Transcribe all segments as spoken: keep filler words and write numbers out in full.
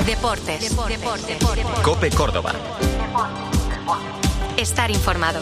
Deportes. Deportes. Deportes. COPE Córdoba. Estar informado.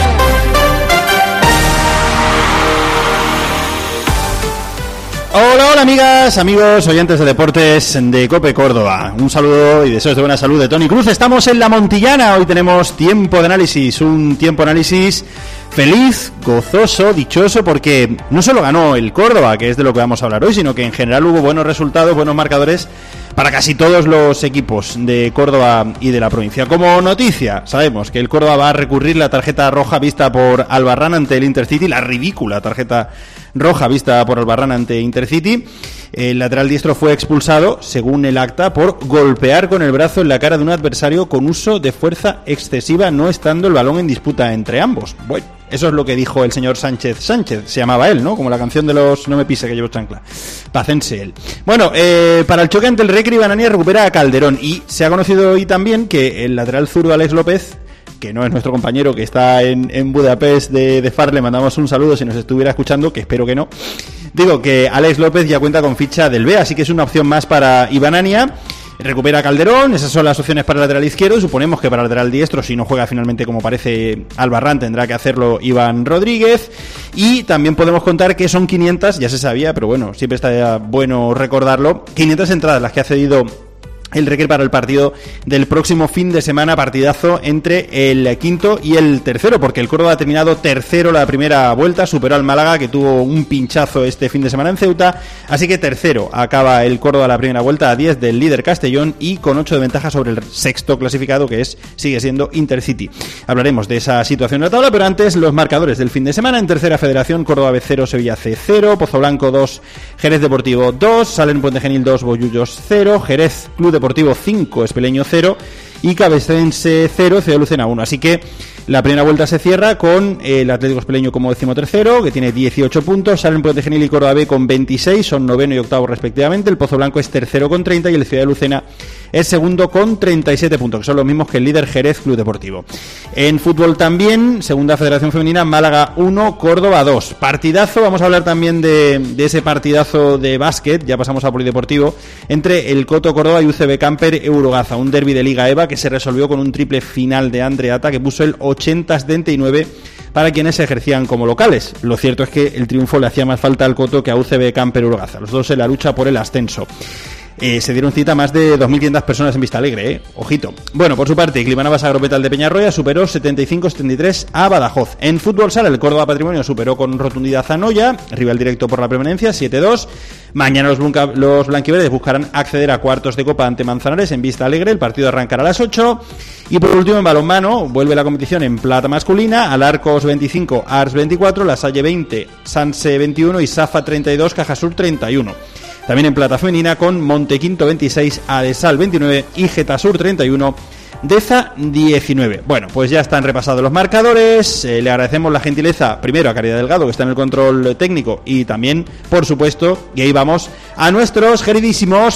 Hola, hola amigas, amigos, oyentes de deportes de COPE Córdoba. Un saludo y deseos de buena salud de Tony Cruz. Estamos en La Montillana, hoy tenemos tiempo de análisis, un tiempo de análisis feliz, gozoso, dichoso, porque no solo ganó el Córdoba, que es de lo que vamos a hablar hoy, sino que en general hubo buenos resultados, buenos marcadores para casi todos los equipos de Córdoba y de la provincia. Como noticia, sabemos que el Córdoba va a recurrir la tarjeta roja vista por Albarrán ante el Intercity, la ridícula tarjeta roja vista por Albarrán ante Intercity. El lateral diestro fue expulsado, según el acta, por golpear con el brazo en la cara de un adversario con uso de fuerza excesiva, no estando el balón en disputa entre ambos. Bueno, eso es lo que dijo el señor Sánchez Sánchez, se llamaba él, ¿no? Como la canción de los No me pise que llevo chancla. Pacense él. Bueno, eh, para el choque ante el Recre, Banania recupera a Calderón, y se ha conocido hoy también que el lateral zurdo Alex López, que no es nuestro compañero, que está en, en Budapest de, de Far, le mandamos un saludo si nos estuviera escuchando, que espero que no. Digo que Alex López ya cuenta con ficha del B, así que es una opción más para Ibanania. Recupera a Calderón, esas son las opciones para el lateral izquierdo. Suponemos que para el lateral diestro, si no juega finalmente como parece Albarrán, tendrá que hacerlo Iván Rodríguez. Y también podemos contar que son quinientas, ya se sabía, pero bueno, siempre está bueno recordarlo, quinientas entradas las que ha cedido el Recre para el partido del próximo fin de semana, partidazo entre el quinto y el tercero, porque el Córdoba ha terminado tercero la primera vuelta, superó al Málaga, que tuvo un pinchazo este fin de semana en Ceuta, así que tercero acaba el Córdoba la primera vuelta a diez del líder Castellón y con ocho de ventaja sobre el sexto clasificado, que es sigue siendo Intercity. Hablaremos de esa situación en la tabla, pero antes los marcadores del fin de semana. En tercera federación, Córdoba B cero, Sevilla C cero, Pozoblanco dos, Jerez Deportivo dos, Salen Puente Genil dos, Bollullos cero, Jerez Club de Deportivo cinco, Espeleño cero y Cabecense cero, Ciudad Lucena uno. Así que la primera vuelta se cierra con el Atlético Espeleño como decimotercero, que tiene dieciocho puntos, Salen Puente Genil y Córdoba B con veintiséis, son noveno y octavo respectivamente, el Pozoblanco es tercero con treinta y el Ciudad Lucena es segundo con treinta y siete puntos, que son los mismos que el líder Jerez Club Deportivo. En fútbol también, segunda federación femenina, Málaga uno, Córdoba dos. Partidazo, vamos a hablar también de, de ese partidazo de básquet, ya pasamos a polideportivo, entre el Coto Córdoba y U C B Camper Eurogaza, un derbi de Liga EVA que se resolvió con un triple final de Andreata que puso el ochenta a setenta y nueve para quienes se ejercían como locales. Lo cierto es que el triunfo le hacía más falta al Coto que a U C B Camper Eurogaza, los dos en la lucha por el ascenso. Eh, se dieron cita más de dos mil quinientas personas en Vista Alegre, eh. Ojito. Bueno, por su parte, Climanabas Agropetal de Peñarroya superó setenta y cinco a setenta y tres a Badajoz. En fútbol sala, el Córdoba Patrimonio superó con rotundidad a Noya, rival directo por la permanencia, siete dos. Mañana los, blanca, los blanquiverdes buscarán acceder a cuartos de Copa ante Manzanares en Vista Alegre. El partido arrancará a las ocho. Y por último, en balonmano, vuelve la competición en plata masculina. Alarcos veinticinco, Ars veinticuatro, La Salle veinte, Sanse veintiuno y Safa treinta y dos, Cajasur treinta y uno. También en plata femenina con Montequinto veintiséis, Adesal veintinueve y Getasur treinta y uno, Deza diecinueve. Bueno, pues ya están repasados los marcadores. Eh, le agradecemos la gentileza primero a Caridad Delgado, que está en el control técnico, y también, por supuesto, y ahí vamos, a nuestros queridísimos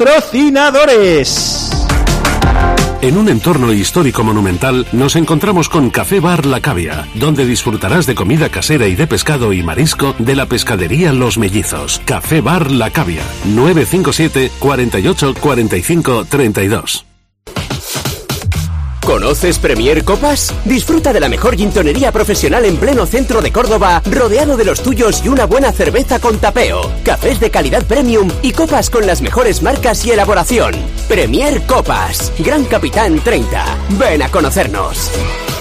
patrocinadores. En un entorno histórico monumental nos encontramos con Café Bar La Cavia, donde disfrutarás de comida casera y de pescado y marisco de la pescadería Los Mellizos. Café Bar La Cavia, nueve cinco siete, cuarenta y ocho, cuarenta y cinco, treinta y dos. ¿Conoces Premier Copas? Disfruta de la mejor gintonería profesional en pleno centro de Córdoba, rodeado de los tuyos y una buena cerveza con tapeo, cafés de calidad premium y copas con las mejores marcas y elaboración. Premier Copas, Gran Capitán treinta. Ven a conocernos.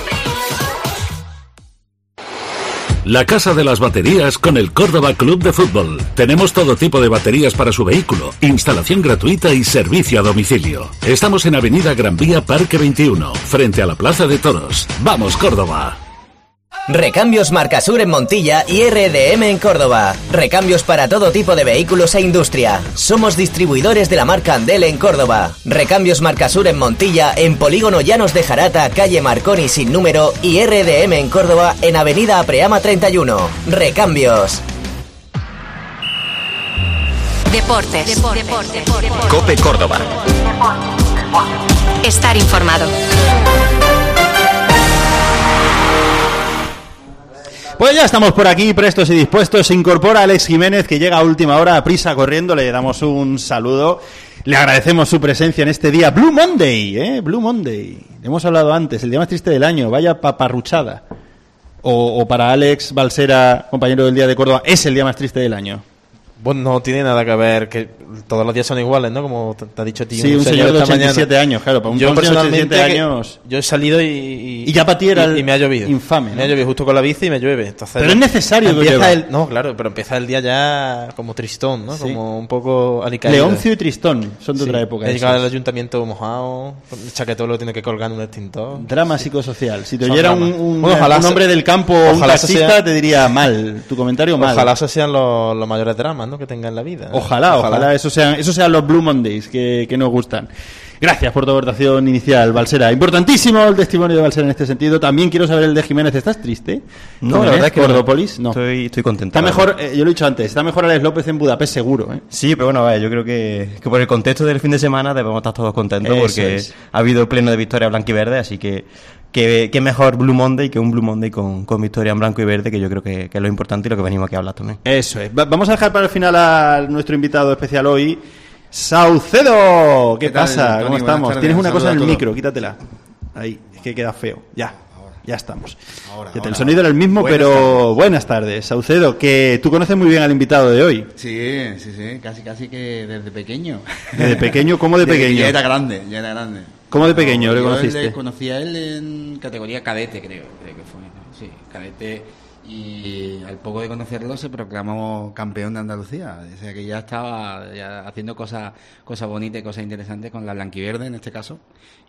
La Casa de las Baterías con el Córdoba Club de Fútbol. Tenemos todo tipo de baterías para su vehículo, instalación gratuita y servicio a domicilio. Estamos en Avenida Gran Vía Parque veintiuno, frente a la Plaza de Toros. ¡Vamos, Córdoba! Recambios Marcasur en Montilla y R D M en Córdoba. Recambios para todo tipo de vehículos e industria. Somos distribuidores de la marca Andel en Córdoba. Recambios Marcasur en Montilla, en Polígono Llanos de Jarata, calle Marconi sin número, y R D M en Córdoba, en Avenida Apreama treinta y uno. Recambios. Deportes. Deportes. Deportes. COPE Córdoba. Estar informado. Pues ya estamos por aquí, prestos y dispuestos. Se incorpora Alex Jiménez, que llega a última hora, a prisa corriendo. Le damos un saludo. Le agradecemos su presencia en este día Blue Monday, ¿eh? Blue Monday. Hemos hablado antes, el día más triste del año. Vaya paparruchada. O, o para Alex Balsera, compañero del Día de Córdoba, es el día más triste del año. Bueno, no tiene nada que ver, que todos los días son iguales, ¿no? Como te, te ha dicho a ti. Sí, un, un señor, señor de ochenta y siete mañana. Años, claro. Para un yo personalmente ochenta y siete años... Yo he salido y... Y, y ya para ti era y, y me ha llovido. Infame, ¿no? Me ha llovido justo con la bici y me llueve. Entonces, pero es necesario que empieza el, No, claro, pero empieza el día ya como tristón, ¿no? Sí. Como un poco alicaído. Leoncio y Tristón son de sí. otra época. He llegado al ayuntamiento mojado, el chaquetón lo tiene que colgar en un extintor. Drama psicosocial. Si te oyera un, un, bueno, un hombre del campo o un taxista, sea, te diría mal. Tu comentario mal. Ojalá esos sean los, los mayores dramas, ¿no? Que tenga en la vida. Ojalá, ojalá, ojalá esos sean, esos sean los Blue Mondays que, que nos gustan. Gracias por tu aportación inicial, Balsera. Importantísimo el testimonio de Balsera en este sentido. También quiero saber el de Jiménez. ¿Estás triste? No, la verdad es que Cordópolis, no. Estoy, estoy contento. Está mejor, eh, yo lo he dicho antes, está mejor Alex López en Budapest seguro, ¿eh? Sí, pero bueno, vaya, yo creo que, que por el contexto del fin de semana debemos estar todos contentos. Eso porque es. Ha habido pleno de victoria blanca y verde, así que que, que mejor Blue Monday que un Blue Monday con, con victoria en blanco y verde, que yo creo que, que es lo importante y lo que venimos aquí a hablar también. Eso es. Va, vamos a dejar para el final a nuestro invitado especial hoy, Saucedo. ¿Qué, ¿Qué tal, pasa? Tony? ¿Cómo estamos? Tienes una cosa en el micro, quítatela. Ahí, es que queda feo. Ya, ahora. Ya estamos. Ahora, ahora, el sonido era el mismo, buenas pero tardes. Buenas tardes, Saucedo, que tú conoces muy bien al invitado de hoy. Sí, sí, sí, casi casi que desde pequeño. ¿Desde pequeño? ¿Cómo de pequeño? Ya era grande, ya era grande. ¿Cómo de pequeño no, le conociste? Le conocí a él en categoría cadete, creo, creo que fue. Sí, cadete. Y al poco de conocerlo se proclamó campeón de Andalucía. O sea que ya estaba ya haciendo cosas cosas bonitas y cosas interesantes con la blanquiverde en este caso.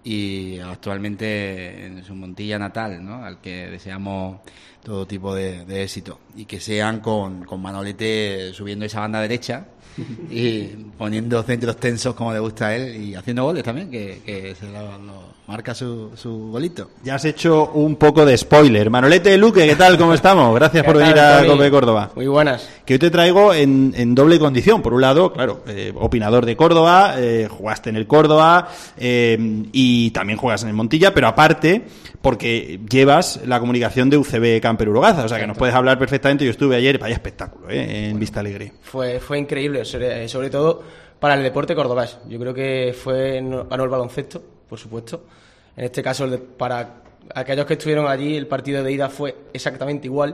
Y actualmente en su Montilla natal, ¿no? Al que deseamos todo tipo de, de éxito. Y que sean con, con Manolete subiendo esa banda derecha y poniendo centros tensos como le gusta a él y haciendo goles también, que, que se lo, lo marca su, su golito. Ya has hecho un poco de spoiler. Manolete, Luque, ¿qué tal? ¿Cómo estamos? Gracias por venir a Cope Córdoba. Muy buenas. Que hoy te traigo en, en doble condición. Por un lado, claro, eh, opinador de Córdoba, eh, jugaste en el Córdoba eh, y también juegas en el Montilla, pero aparte porque llevas la comunicación de U C B Camper Urogaza, o sea que nos puedes hablar perfectamente. Yo estuve ayer, vaya espectáculo, ¿eh? En bueno, Vista Alegre. Fue, fue increíble, sobre, sobre todo para el deporte cordobés. Yo creo que fue ganó el baloncesto, por supuesto. En este caso, el de, para aquellos que estuvieron allí, el partido de ida fue exactamente igual.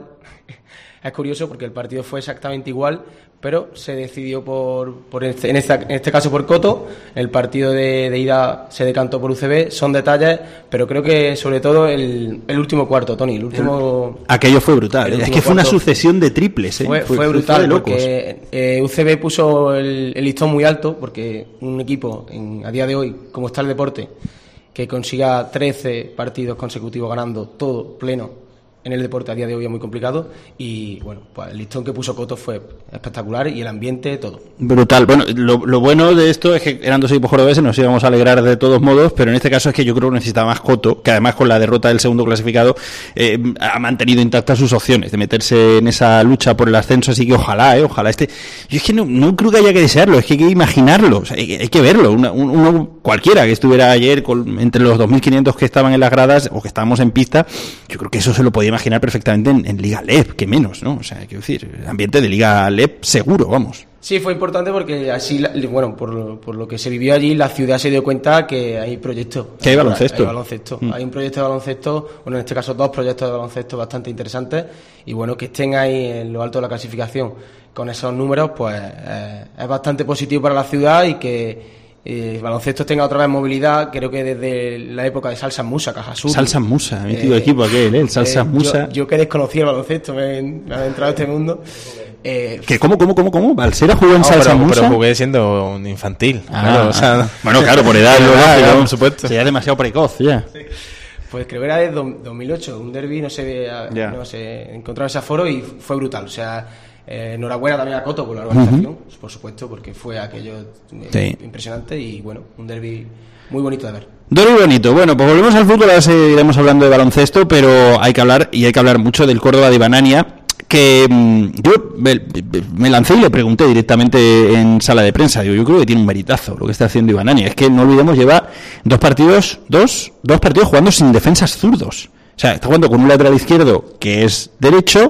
Es curioso porque el partido fue exactamente igual, pero se decidió por, por este, en, esta, en este caso por Coto. El partido de, de ida se decantó por U C B. Son detalles, pero creo que sobre todo el, el último cuarto, Tony. El último. Aquello fue brutal. Es que fue una sucesión de triples. ¿eh? Fue, fue, fue brutal fue de locos. Porque eh, U C B puso el, el listón muy alto, porque un equipo en, a día de hoy, como está el deporte, que consiga trece partidos consecutivos ganando todo pleno en el deporte a día de hoy es muy complicado. Y bueno, pues el listón que puso Coto fue espectacular y el ambiente, todo. Brutal. Bueno, lo, lo bueno de esto es que eran dos equipos cordobeses, nos íbamos a alegrar de todos modos, pero en este caso es que yo creo que necesitaba más Coto, que además con la derrota del segundo clasificado eh, ha mantenido intactas sus opciones de meterse en esa lucha por el ascenso, así que ojalá, eh, ojalá este. Yo es que no, no creo que haya que desearlo, es que hay que imaginarlo, o sea, hay, hay que verlo. Una, uno cualquiera que estuviera ayer con, entre los dos mil quinientos que estaban en las gradas o que estábamos en pista, yo creo que eso se lo podía imaginar perfectamente en, en Liga L E P, que menos, ¿no? O sea, quiero decir, el ambiente de Liga L E P seguro, vamos. Sí, fue importante porque así, bueno, por lo, por lo que se vivió allí, la ciudad se dio cuenta que hay proyectos. Que hay baloncesto. Hay baloncesto. Mm. Hay un proyecto de baloncesto, bueno, en este caso dos proyectos de baloncesto bastante interesantes, y bueno, que estén ahí en lo alto de la clasificación con esos números, pues eh, es bastante positivo para la ciudad y que Eh, el baloncesto tenga otra vez movilidad. Creo que desde la época de Salsa Musa, Caja Sur. Salsa Musa, mi tío eh, equipo aquel, ¿eh? El Salsa eh, Musa. Yo, yo que desconocía el baloncesto, me, me ha entrado a este mundo. Eh, ¿Que cómo, cómo, cómo, cómo? ¿Balsera jugó en no, Salsa pero, Musa? Pero jugué siendo un infantil. Ah, claro, o sea, ah. Bueno, claro, por edad, lo edad, claro, por supuesto. Ya es demasiado precoz, ya. Sí. Pues creo que era de dos mil ocho, un derbi, no sé, yeah. no sé, encontraron ese aforo y fue brutal, o sea. Eh, enhorabuena también a Coto por la organización, uh-huh. por supuesto, porque fue aquello eh, sí. impresionante y bueno, un derbi muy bonito de ver. Derbi bonito. Bueno, pues volvemos al fútbol, ahora seguiremos hablando de baloncesto, pero hay que hablar, y hay que hablar mucho del Córdoba de Ibanania, que mmm, yo me, me lancé y le pregunté directamente en sala de prensa. Digo, yo creo que tiene un meritazo lo que está haciendo Ibanania. Es que no olvidemos, lleva dos partidos, dos, dos partidos jugando sin defensas zurdos. O sea, está jugando con un lateral izquierdo que es derecho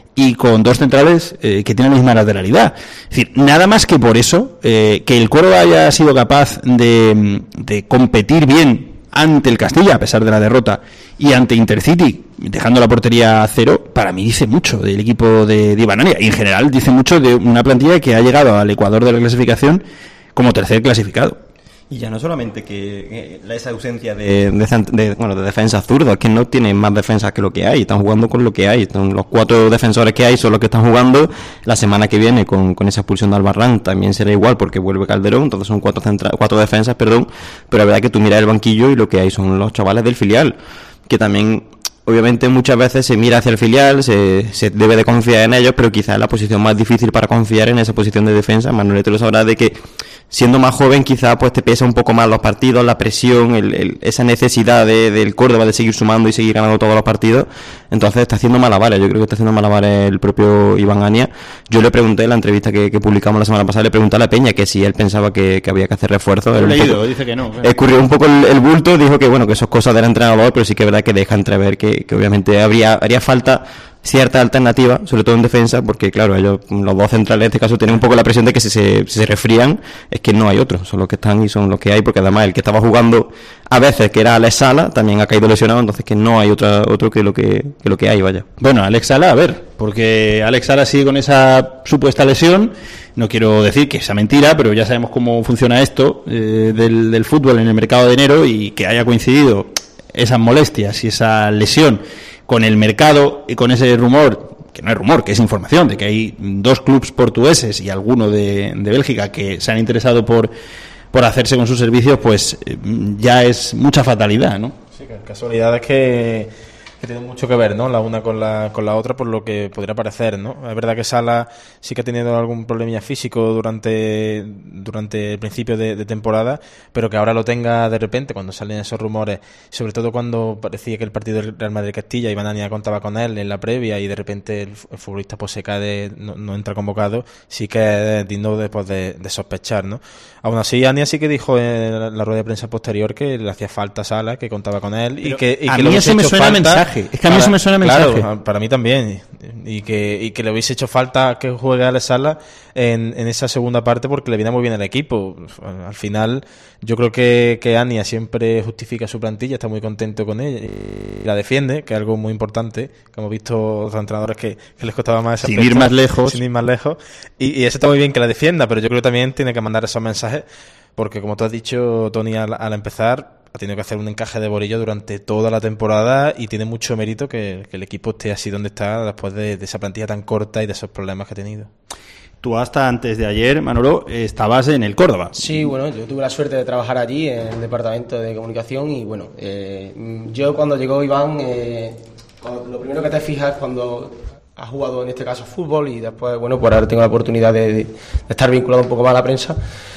y con dos centrales eh, que tienen la misma lateralidad. Es decir, nada más que por eso, eh, que el Córdoba haya sido capaz de, de competir bien ante el Castilla, a pesar de la derrota, y ante Intercity, dejando la portería a cero, para mí dice mucho del equipo de, de Iván Ania, y en general dice mucho de una plantilla que ha llegado al Ecuador de la clasificación como tercer clasificado. Y ya no solamente que eh, esa ausencia de, de, de, bueno, de defensa zurdo, es que no tienen más defensas que lo que hay, están jugando con lo que hay. Están, los cuatro defensores que hay son los que están jugando. La semana que viene con, con esa expulsión de Albarrán también será igual porque vuelve Calderón, entonces son cuatro, centra, cuatro defensas, perdón, pero la verdad es que tú miras el banquillo y lo que hay son los chavales del filial, que también obviamente muchas veces se mira hacia el filial, se, se debe de confiar en ellos, pero quizás la posición más difícil para confiar en esa posición de defensa. Manolete lo sabrá de que siendo más joven quizás pues te pesa un poco más los partidos, la presión, el, el, esa necesidad de, del Córdoba de seguir sumando y seguir ganando todos los partidos. Entonces está haciendo malabares, yo creo que está haciendo malabares el propio Iván Ania. Yo le pregunté en la entrevista que, que publicamos la semana pasada, le pregunté a la Peña que si él pensaba que, que había que hacer refuerzos. Lo he leído, poco, dice que no. Claro. Escurrió un poco el, el bulto, dijo que bueno, que eso es cosa del entrenador, pero sí que es verdad que deja entrever que, que obviamente habría haría falta cierta alternativa, sobre todo en defensa, porque claro, ellos, los dos centrales en este caso, tienen un poco la presión de que si se, si se resfrían, es que no hay otros, son los que están y son los que hay, porque además el que estaba jugando a veces, que era Alex Sala, también ha caído lesionado, entonces que no hay otra, otro que lo que, que lo que hay, vaya. Bueno, Alex Sala, a ver, porque Alex Sala sigue con esa supuesta lesión, no quiero decir que sea mentira, pero ya sabemos cómo funciona esto eh, del, del fútbol en el mercado de enero, y que haya coincidido esas molestias y esa lesión con el mercado y con ese rumor, que no es rumor, que es información, de que hay dos clubes portugueses y alguno de, de Bélgica que se han interesado por, por hacerse con sus servicios, pues ya es mucha fatalidad, ¿no? Sí, casualidades que, que tienen mucho que ver, ¿no? La una con la con la otra, por lo que podría parecer, ¿no? Es verdad que Sala sí que ha tenido algún problemilla físico durante durante el principio de, de temporada, pero que ahora lo tenga de repente cuando salen esos rumores, sobre todo cuando parecía que el partido del Real Madrid-Castilla, Iván Ania contaba con él en la previa y de repente el, el futbolista pues se cae, de, no, no entra convocado, sí que es digno después de, de sospechar, ¿no? Aún así, Ania sí que dijo en la, la rueda de prensa posterior que le hacía falta Sala, que contaba con él, pero y que, y a que mí eso me suena falta, mensaje. Es que a mí para, eso me suena mensaje. Claro, para mí también. Y que, y que le hubiese hecho falta que juegue Alex Sala en, en esa segunda parte porque le viene muy bien al equipo. Al final, yo creo que, que Ania siempre justifica su plantilla, está muy contento con ella y la defiende, que es algo muy importante, que hemos visto otros entrenadores que, que les costaba más esa sin ir más lejos. Sin ir más lejos. Y, y eso está muy bien que la defienda, pero yo creo que también tiene que mandar esos mensajes porque, como tú has dicho, Tony, al, al empezar, ha tenido que hacer un encaje de bolillo durante toda la temporada y tiene mucho mérito que, que el equipo esté así donde está después de, de esa plantilla tan corta y de esos problemas que ha tenido. Tú hasta antes de ayer, Manolo, estabas en el Córdoba. Sí, bueno, yo tuve la suerte de trabajar allí en el departamento de comunicación y bueno, eh, yo cuando llegó Iván, eh, cuando, lo primero que te fijas cuando has jugado en este caso fútbol y después, bueno, por ahora tengo la oportunidad de, de, de estar vinculado un poco más a la prensa,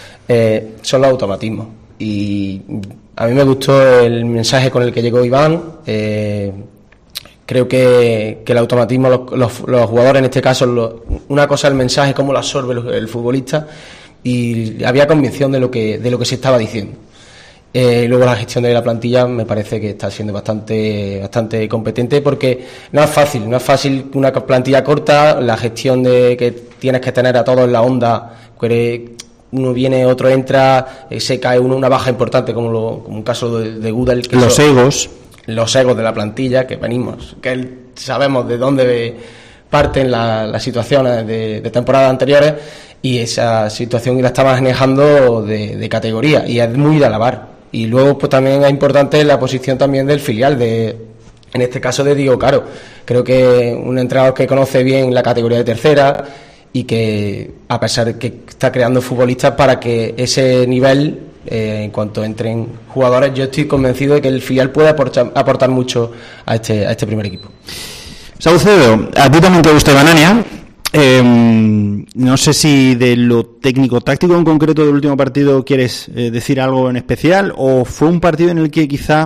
eh, son los automatismos. Y a mí me gustó el mensaje con el que llegó Iván. Eh, creo que, que el automatismo, los, los, los jugadores en este caso, lo, una cosa es el mensaje, cómo lo absorbe el, el futbolista, y había convicción de lo que, de lo que se estaba diciendo. Eh, luego la gestión de la plantilla me parece que está siendo bastante, bastante competente, porque no es fácil, no es fácil una plantilla corta, la gestión de que tienes que tener a todos en la onda, que uno viene, otro entra, eh, se cae uno, una baja importante, como, lo, como un caso de, de Gudel. Que los son, egos. Los egos de la plantilla, que venimos, que él, sabemos de dónde parten la, las situaciones de, de temporadas anteriores, y esa situación la está manejando de, de categoría, y es muy de alabar. Y luego pues también es importante la posición también del filial, de en este caso de Diego Caro. Creo que un entrenador que conoce bien la categoría de tercera, y que a pesar de que está creando futbolistas para que ese nivel, eh, en cuanto entren jugadores, yo estoy convencido de que el filial puede aportar, aportar mucho a este, a este primer equipo. Saucedo, a ti también te gusta Iván Ania. Eh, no sé si de lo técnico-táctico en concreto del último partido quieres eh, decir algo en especial, o fue un partido en el que quizá,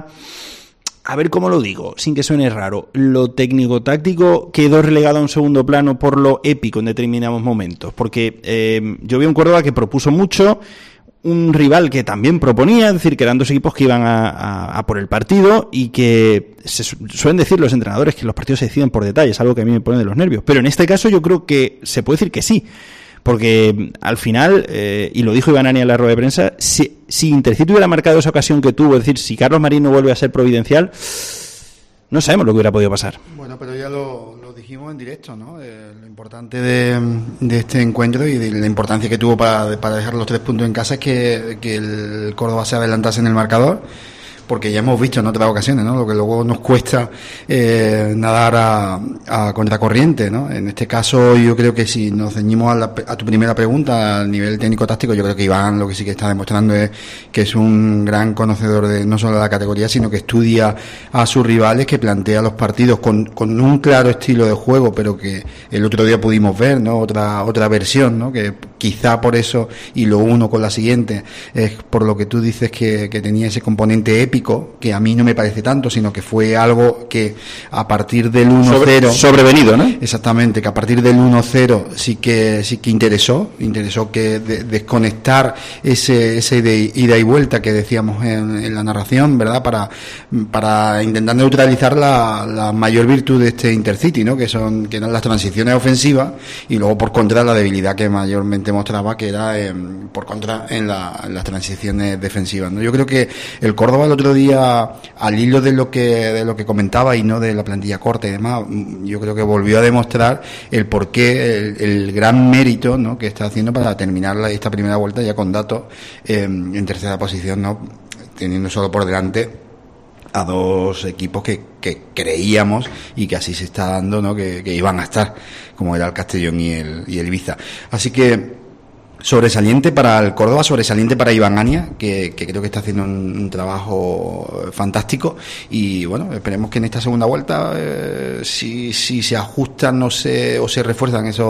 a ver cómo lo digo, sin que suene raro, lo técnico-táctico quedó relegado a un segundo plano por lo épico en determinados momentos, porque eh, yo vi un Córdoba que propuso mucho, un rival que también proponía, es decir, que eran dos equipos que iban a, a, a por el partido y que se suelen decir los entrenadores que los partidos se deciden por detalles, algo que a mí me pone de los nervios. Pero en este caso yo creo que se puede decir que sí, porque al final, eh, y lo dijo Iván Ania en la rueda de prensa, si, si Intercity hubiera marcado esa ocasión que tuvo, es decir, si Carlos Marín no vuelve a ser providencial, no sabemos lo que hubiera podido pasar. Bueno, pero ya lo, lo dijimos en directo, ¿no? Eh, lo importante de, de este encuentro y de la importancia que tuvo para, para dejar los tres puntos en casa es que, que el Córdoba se adelantase en el marcador, porque ya hemos visto en otras ocasiones, ¿no? Lo que luego nos cuesta eh, nadar a, a contracorriente, ¿no? En este caso yo creo que si nos ceñimos a, la, a tu primera pregunta, al nivel técnico-táctico, yo creo que Iván lo que sí que está demostrando es que es un gran conocedor de no solo de la categoría, sino que estudia a sus rivales, que plantea los partidos con, con un claro estilo de juego, pero que el otro día pudimos ver, ¿no? Otra, otra versión, ¿no? Que quizá por eso, y lo uno con la siguiente, es por lo que tú dices que, que tenía ese componente épico, que a mí no me parece tanto, sino que fue algo que a partir del uno cero... Sobre, sobrevenido, ¿no? Exactamente, que a partir del uno cero sí que sí que interesó, interesó que de, desconectar ese, ese de ida y vuelta que decíamos en, en la narración, ¿verdad? Para, para intentar neutralizar la, la mayor virtud de este Intercity, ¿no? Que son, que eran las transiciones ofensivas, y luego por contra la debilidad que mayormente mostraba, que era eh, por contra en, la, en las transiciones defensivas, ¿no? Yo creo que el Córdoba el otro día, al hilo de lo que de lo que comentaba y no de la plantilla corta y demás, yo creo que volvió a demostrar el porqué, el, el gran mérito, ¿no? que está haciendo para terminar la, esta primera vuelta ya con datos eh, en tercera posición, ¿no? Teniendo solo por delante a dos equipos que, que creíamos y que así se está dando, ¿no? que, que iban a estar, como era el Castellón y el, y el Ibiza. Así que sobresaliente para el Córdoba, sobresaliente para Iván Ania, que, que creo que está haciendo un, un trabajo fantástico, y bueno, esperemos que en esta segunda vuelta eh, si, si se ajustan no se, o se refuerzan esos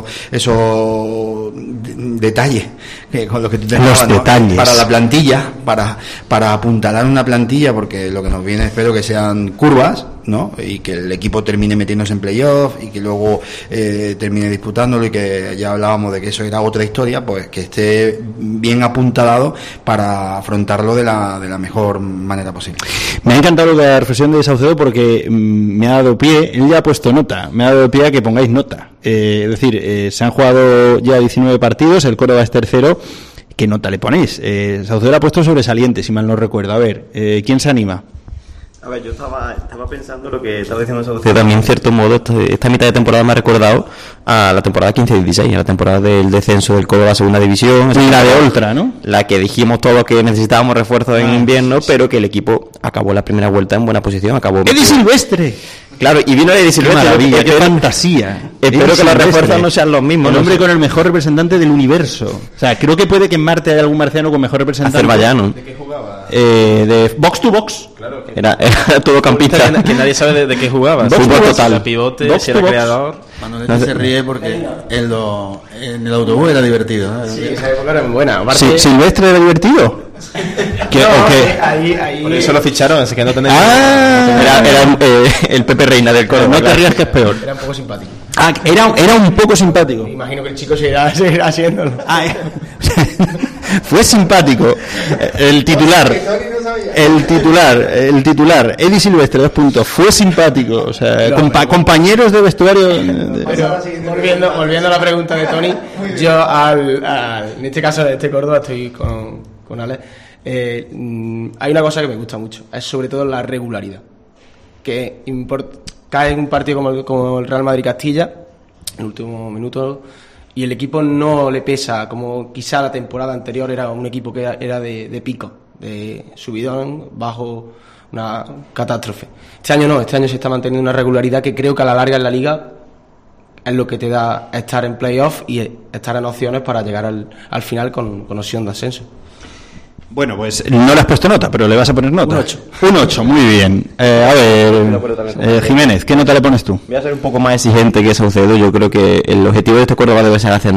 esos detalles que con los que tú tenías, ¿no? Para la plantilla, para, para apuntalar una plantilla, porque lo que nos viene espero que sean curvas, ¿no? Y que el equipo termine metiéndose en playoff y que luego eh, termine disputándolo, y que ya hablábamos de que eso era otra historia, pues que esté bien apuntalado para afrontarlo de la, de la mejor manera posible. Me ha encantado la reflexión de Saucedo, porque mmm, me ha dado pie, él ya ha puesto nota, me ha dado pie a que pongáis nota. Eh, es decir, eh, se han jugado ya diecinueve partidos, el Córdoba es tercero. ¿Qué nota le ponéis? Eh, Saucedo ha puesto sobresaliente, si mal no recuerdo. A ver, eh, ¿quién se anima? A ver, yo estaba, estaba pensando lo que estaba diciendo Saucedo. También, en cierto modo, esta, esta mitad de temporada me ha recordado a la temporada quince dieciséis, a la temporada del descenso del Córdoba a segunda división. Y la de Oltra, ¿no? La que dijimos todos que necesitábamos refuerzos en ah, invierno, sí, pero que el equipo acabó la primera vuelta en buena posición. Acabó ¡Eddie Silvestre! Claro, y vino Eddie Silvestre. ¡Qué maravilla, qué fantasía! Espero que los refuerzos no sean los mismos. El hombre no sé. Con el mejor representante del universo. O sea, creo que puede que en Marte haya algún marciano con mejor representante. Azerbaiyano. ¿De qué jugaba? Eh, de box to box. Claro, que era, era todo campista. Que, que nadie sabe de, de qué jugaba. Fútbol total. Si era pivote, box si era box. creador. Manuel no se ríe porque en, lo, en el autobús era divertido, ¿no? Sí, esa época era muy buena. Aparte... ¿Silvestre era divertido? ¿Qué, no, o qué? Ahí, ahí... Por eso lo ficharon, así que no tenéis... Ah, no era, era eh, el Pepe Reina del Córdoba. No te rías que es peor. Era un poco simpático. Ah, era, era un poco simpático. Me imagino que el chico seguirá, seguirá haciéndolo. Ah, fue simpático. El titular. El titular, el titular. Eddie Silvestre, dos puntos. Fue simpático. O sea, no, compa- compañeros de vestuario. De... Pero, volviendo, volviendo a la pregunta de Tony, yo al, al, en este caso de este Córdoba estoy con, con Alex. Eh, hay una cosa que me gusta mucho, es sobre todo la regularidad. Que import, cae en un partido como el, como el Real Madrid-Castilla, en el último minuto, y el equipo no le pesa, como quizá la temporada anterior era un equipo que era, era de, de pico, de subidón, bajo una catástrofe. Este año no, este año se está manteniendo una regularidad que creo que a la larga en la Liga es lo que te da estar en playoff y estar en opciones para llegar al, al final con, con opción de ascenso. Bueno, pues no le has puesto nota, pero le vas a poner nota. Un ocho. Un ocho, muy bien. Eh, a ver, eh, Jiménez, ¿qué nota le pones tú? Voy a ser un poco más exigente que Saucedo. Yo creo que el objetivo de este Córdoba debe ser ascender.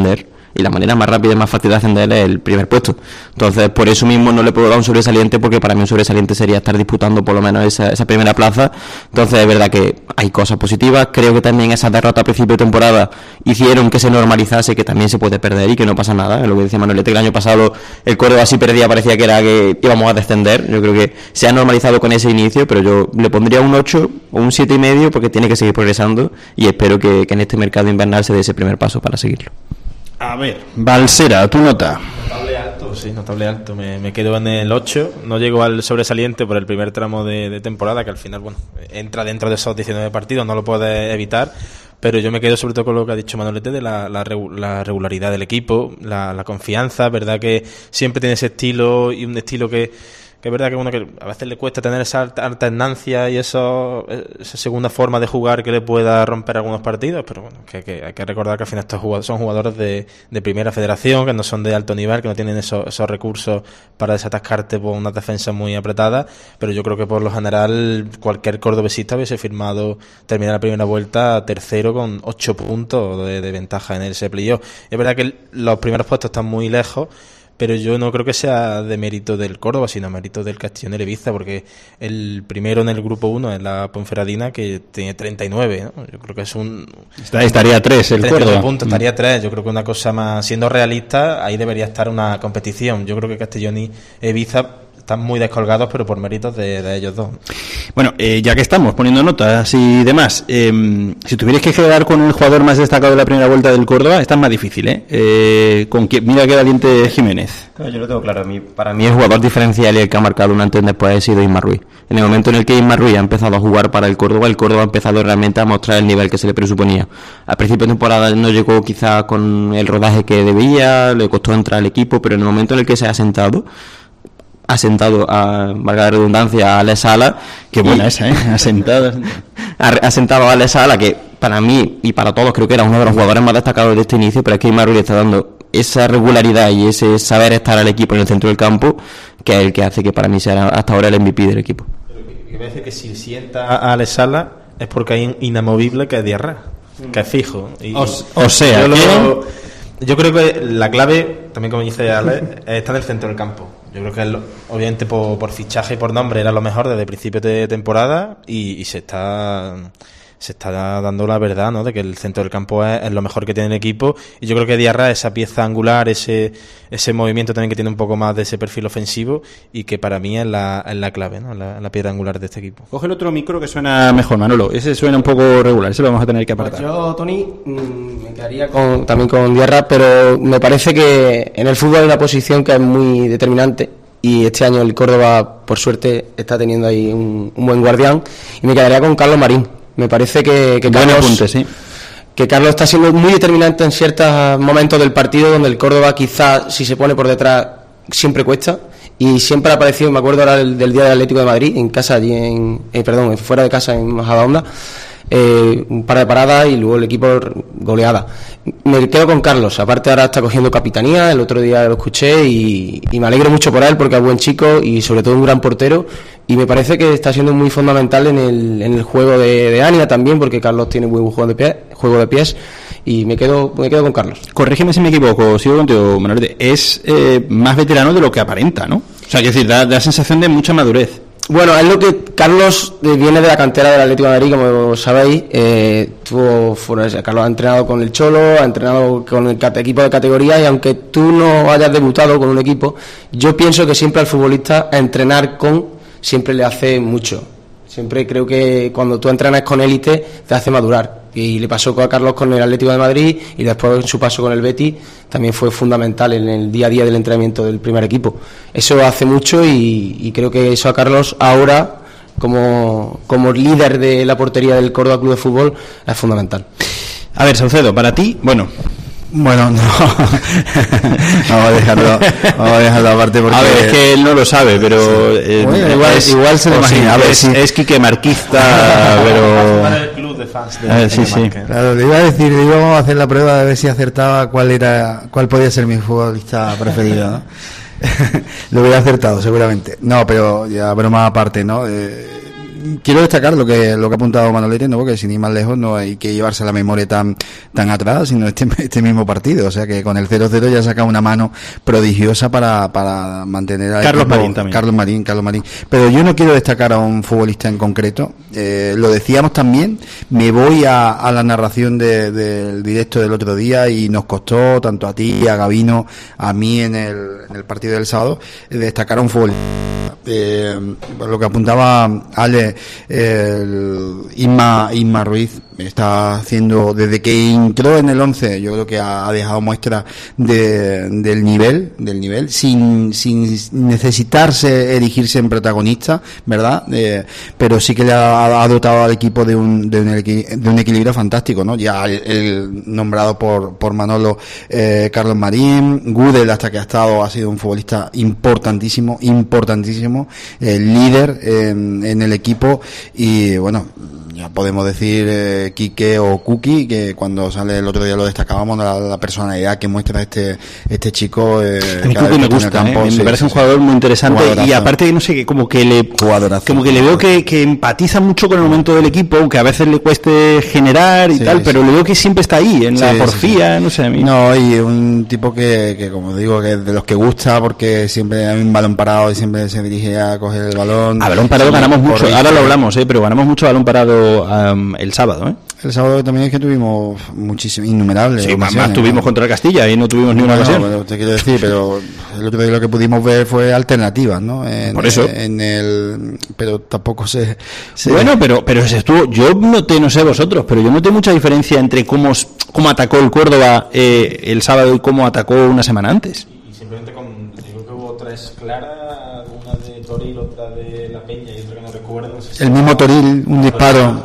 y la manera más rápida y más fácil de ascender es el primer puesto. Entonces, por eso mismo no le puedo dar un sobresaliente, porque para mí un sobresaliente sería estar disputando por lo menos esa, esa primera plaza. Entonces, es verdad que hay cosas positivas. Creo que también esa derrota a principio de temporada hicieron que se normalizase que también se puede perder y que no pasa nada. Es lo que decía Manolete, que el año pasado el Córdoba si perdía parecía que era que íbamos a descender. Yo creo que se ha normalizado con ese inicio, pero yo le pondría un ocho o un siete y medio, porque tiene que seguir progresando, y espero que, que en este mercado invernal se dé ese primer paso para seguirlo. A ver, Balsera, tu nota. Notable alto, sí, notable alto. Me, me quedo en el ocho. No llego al sobresaliente por el primer tramo de, de temporada, que al final, bueno, entra dentro de esos diecinueve partidos, no lo puedes evitar. Pero yo me quedo sobre todo con lo que ha dicho Manolete de la, la, la regularidad del equipo, la, la confianza, verdad que siempre tiene ese estilo, y un estilo que... que es verdad que uno que a veces le cuesta tener esa alternancia y eso, esa segunda forma de jugar que le pueda romper algunos partidos, pero bueno, que, que hay que recordar que al final estos jugadores son jugadores de, de primera federación, que no son de alto nivel, que no tienen esos, esos recursos para desatascarte por una defensa muy apretada, pero yo creo que por lo general cualquier cordobesista hubiese firmado terminar la primera vuelta tercero con ocho puntos de, de ventaja en ese playoff. Es verdad que los primeros puestos están muy lejos, pero yo no creo que sea de mérito del Córdoba, sino mérito del Castellón de Ibiza, porque el primero en el grupo uno es la Ponferradina, que tiene treinta y nueve, ¿no? Yo creo que es un... Está, estaría tres el Córdoba. Puntos, estaría tres. Yo creo que una cosa más, siendo realista, ahí debería estar una competición. Yo creo que Castellón y Ibiza están muy descolgados, pero por méritos de, de ellos dos. Bueno, eh, ya que estamos poniendo notas y demás, eh, si tuvierais que quedar con el jugador más destacado de la primera vuelta del Córdoba, está más difícil, ¿eh? eh con quién, mira qué valiente Jiménez. Yo lo tengo claro. A mí, para mí el jugador diferencial y el que ha marcado un antes y después ha sido Isma Ruiz. En el momento en el que Isma Ruiz ha empezado a jugar para el Córdoba, el Córdoba ha empezado realmente a mostrar el nivel que se le presuponía. Al principio de temporada no llegó quizá con el rodaje que debía, le costó entrar al equipo, pero en el momento en el que se ha sentado, ha sentado, a valga la redundancia, a Alex Sala. Qué buena esa, ¿eh? Ha sentado. ha, ha sentado a Alex Sala, que para mí y para todos creo que era uno de los jugadores más destacados de este inicio, pero es que Isma Ruiz está dando esa regularidad y ese saber estar al equipo en el centro del campo, que es el que hace que para mí sea hasta ahora el M V P del equipo. Me parece que si sienta a Alex Sala es porque hay un inamovible que es Diarra, que es fijo. Y, o, o sea, yo, lo, yo creo que la clave, también como dice Alex, está en el centro del campo. Yo creo que él, obviamente por, por fichaje y por nombre era lo mejor desde principios de temporada, y, y se está se está dando la verdad, ¿no?, de que el centro del campo es, es lo mejor que tiene el equipo, y yo creo que Diarra, esa pieza angular, ese ese movimiento también que tiene un poco más de ese perfil ofensivo, y que para mí es la, es la clave, ¿no?, la, la piedra angular de este equipo. Coge el otro micro que suena mejor, Manolo. Ese suena un poco regular, ese lo vamos a tener que apartar. Pues yo, Tony, me quedaría con, también con Diarra, pero me parece que en el fútbol hay una posición que es muy determinante, y este año el Córdoba, por suerte, está teniendo ahí un, un buen guardián, y me quedaría con Carlos Marín. Me parece que, que Carlos apunte, sí. que Carlos está siendo muy determinante en ciertos momentos del partido, donde el Córdoba quizás, si se pone por detrás, siempre cuesta, y siempre ha aparecido. Me acuerdo ahora del, del día del Atlético de Madrid, en casa, allí en, eh, perdón, fuera de casa, en Majadahonda, eh, un par de paradas y luego el equipo goleada. Me quedo con Carlos, aparte ahora está cogiendo capitanía, el otro día lo escuché y, y me alegro mucho por él, porque es buen chico y sobre todo un gran portero, y me parece que está siendo muy fundamental en el, en el juego de, de Ania también, porque Carlos tiene muy buen juego de pies, juego de pies y me quedo me quedo con Carlos. Corrígeme si me equivoco, sigo contigo, Manolete. Es eh, más veterano de lo que aparenta, ¿no? O sea, es decir, da, da sensación de mucha madurez. Bueno, es lo que Carlos viene de la cantera del Atlético de Madrid, como sabéis. Eh, tuvo, Carlos ha entrenado con el Cholo, ha entrenado con el equipo de categoría, y aunque tú no hayas debutado con un equipo, yo pienso que siempre al futbolista a entrenar con siempre le hace mucho. Siempre creo que cuando tú entrenas con élite te hace madurar, y le pasó a Carlos con el Atlético de Madrid, y después en su paso con el Betis también fue fundamental en el día a día del entrenamiento del primer equipo. Eso hace mucho, y, y creo que eso a Carlos ahora como, como líder de la portería del Córdoba Club de Fútbol es fundamental. A ver, Saucedo, para ti, bueno... Bueno, no. vamos a dejarlo, vamos a dejarlo aparte porque... A ver, es que él no lo sabe, pero... Sí. Eh, bueno, igual, es, igual se lo imagina. Sí, a ver, es, es Quique Marquista, pero... el club de fans de a ver, sí, sí. Claro, le iba a decir, le íbamos a hacer la prueba de ver si acertaba cuál era, cuál podía ser mi futbolista preferido, ¿no? Lo hubiera acertado, seguramente. No, pero ya broma aparte, ¿no? Eh, quiero destacar lo que lo que ha apuntado Manolete, ¿no? Porque sin ir más lejos no hay que llevarse la memoria tan tan atrás, sino este, este mismo partido. O sea que con el cero cero ya saca una mano prodigiosa para, para mantener a Carlos Marín también. Carlos Marín, Carlos Marín. Pero yo no quiero destacar a un futbolista en concreto. Eh, lo decíamos también, me voy a, a la narración de, del directo del otro día y nos costó, tanto a ti, a Gabino, a mí en el, en el partido del sábado, eh, destacar a un futbolista. Eh, lo que apuntaba Ale, eh, Isma, Isma Ruiz está haciendo, desde que entró en el once, yo creo que ha, ha dejado muestra de, del nivel, del nivel, sin, sin necesitarse erigirse en protagonista, ¿verdad? Eh, pero sí que le ha, ha dotado al equipo de un, de un, de un equilibrio fantástico, ¿no? Ya el, el nombrado por, por Manolo, eh, Carlos Marín, Gudel, hasta que ha estado, ha sido un futbolista importantísimo, importantísimo, el líder en, en el equipo, y bueno, ya podemos decir eh, Quique o Kuki, que cuando sale el otro día lo destacábamos, la, la personalidad que muestra este este chico. Eh, a mí Kuki me gusta, campo, eh, me sí, parece sí, un jugador muy interesante, y aparte, no sé, como que le como que le veo que, que empatiza mucho con el momento del equipo, aunque a veces le cueste generar y sí, tal, sí. Pero le veo que siempre está ahí, en sí, la porfía, sí, sí. no sé, a mí. No, y un tipo que, que como digo, que de los que gusta, porque siempre hay un balón parado y siempre se dirige a coger el balón. A balón parado sí, ganamos mucho, correcto. Ahora lo hablamos, eh, pero ganamos mucho balón parado Um, el sábado, ¿eh? El sábado también es que tuvimos muchísimo, innumerables sí, ocasiones. Más tuvimos ¿no? contra el Castilla y no tuvimos ni una no, ocasión. No, te quiero decir, pero el otro día lo que pudimos ver fue alternativas, ¿no? En, Por eso. En el, pero tampoco se, se... Bueno, pero, pero se estuvo, yo noté, no sé vosotros, pero yo noté mucha diferencia entre cómo, cómo atacó el Córdoba eh, el sábado y cómo atacó una semana antes. Y simplemente con, digo que hubo tres claras, una de Toril, otra de La Peña y otra que no recuerdo. No sé si el mismo Toril, un disparo.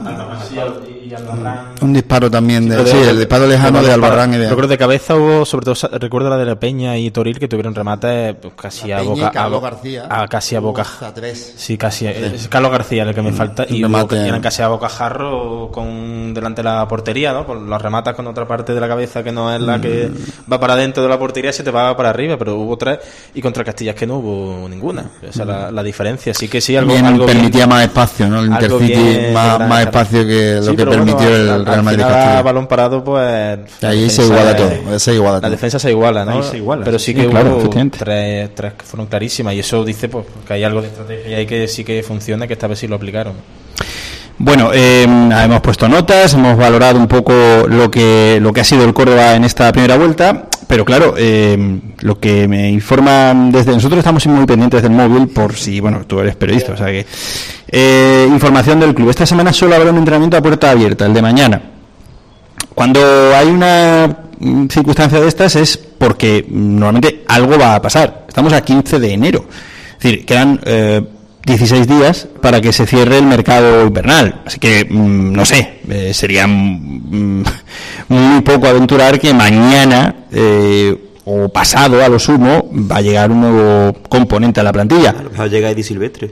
Un disparo también de, sí, el disparo lejano de Albarrán y de... Yo creo de cabeza hubo, sobre todo recuerdo la de La Peña y Toril, que tuvieron remates pues, casi a boca a, García, a casi a boca a tres. Sí, casi es Carlos García el que me falta y hubo, eran casi a bocajarro con delante de la portería, ¿no? Con los rematas con otra parte de la cabeza que no es la que va para adentro de la portería, se te va para arriba, pero hubo tres y contra Castillas que no hubo ninguna. Esa es la, la diferencia. Sí que sí algo, bien, algo permitía bien, más espacio, ¿no? El Intercity más, más espacio que lo sí, que permitió bueno, el al, Real Madrid al Castilla. Balón parado, pues ahí se iguala todo, se iguala todo. La defensa se iguala, ¿no? Se iguala, pero sí, sí que claro, hubo tres, tres que fueron clarísimas y eso dice pues que hay algo de estrategia y que sí que funciona, que esta vez sí lo aplicaron. Bueno, eh, hemos puesto notas, hemos valorado un poco lo que lo que ha sido el Córdoba en esta primera vuelta, pero claro, eh, lo que me informan desde nosotros estamos muy pendientes del móvil por si, bueno, tú eres periodista, o sea que eh, información del club. Esta semana solo habrá un entrenamiento a puerta abierta, el de mañana. Cuando hay una circunstancia de estas es porque normalmente algo va a pasar. Estamos a quince de enero, es decir, quedan eh, dieciséis días para que se cierre el mercado invernal, así que mmm, no sé, eh, sería mmm, muy poco aventurar que mañana eh, o pasado a lo sumo va a llegar un nuevo componente a la plantilla. A lo mejor llega Eddie Silvestre.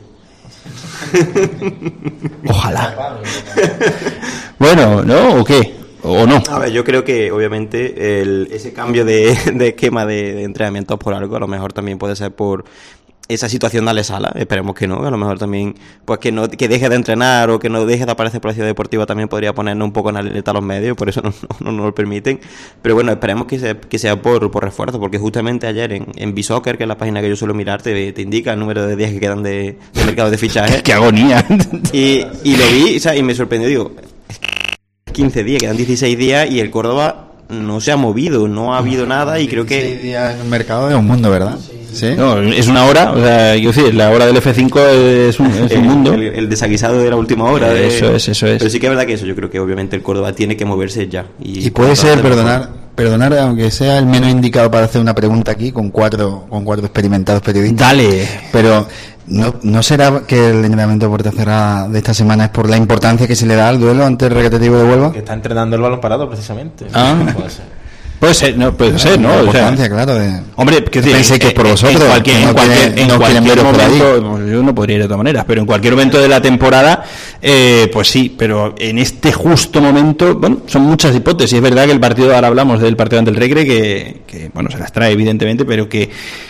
Ojalá. Bueno, ¿no? ¿O qué? ¿O no? A ver, yo creo que obviamente el, ese cambio de, de esquema de, de entrenamientos por algo, a lo mejor también puede ser por esa situación de Ale Sala, esperemos que no, a lo mejor también pues que no que deje de entrenar o que no deje de aparecer por la ciudad deportiva también podría ponernos un poco en alerta a los medios, por eso no, no, no nos lo permiten, pero bueno, esperemos que sea, que sea por, por refuerzo, porque justamente ayer en, en B-Soccer, que es la página que yo suelo mirar, te, te indica el número de días que quedan de, de mercado de fichaje. ¡Qué agonía! Y, y lo vi, o sea, y me sorprendió, digo, quince días, quedan dieciséis días y el Córdoba no se ha movido, no ha habido nada y creo que... dieciséis días en el mercado es un mundo, ¿verdad? ¿Sí? No, es una hora, o sea, yo sí, la hora del F cinco es un, es un mundo. El, el desaguisado de la última hora. De... Eso es, eso es. Pero sí que es verdad que eso, yo creo que obviamente el Córdoba tiene que moverse ya. Y, y puede ser, perdonar, perdonar, aunque sea el menos indicado para hacer una pregunta aquí, con cuatro, con cuatro experimentados periodistas. Dale. Pero, ¿no, no será que el entrenamiento de puerta cerrada de esta semana es por la importancia que se le da al duelo ante el Recreativo de Huelva? Que está entrenando el balón parado, precisamente. Ah, puede ser. Puede ser, no, puede ser, ¿no? La importancia, o sea, claro. De... Hombre, que pensé que es por vosotros. En cualquier, no en cualquier, quieren, en no cualquier momento, yo no podría ir de todas maneras, pero en cualquier momento de la temporada, eh, pues sí, pero en este justo momento, bueno, son muchas hipótesis. Es verdad que el partido, ahora hablamos del partido ante el Recre, que, que bueno, se las trae evidentemente, pero que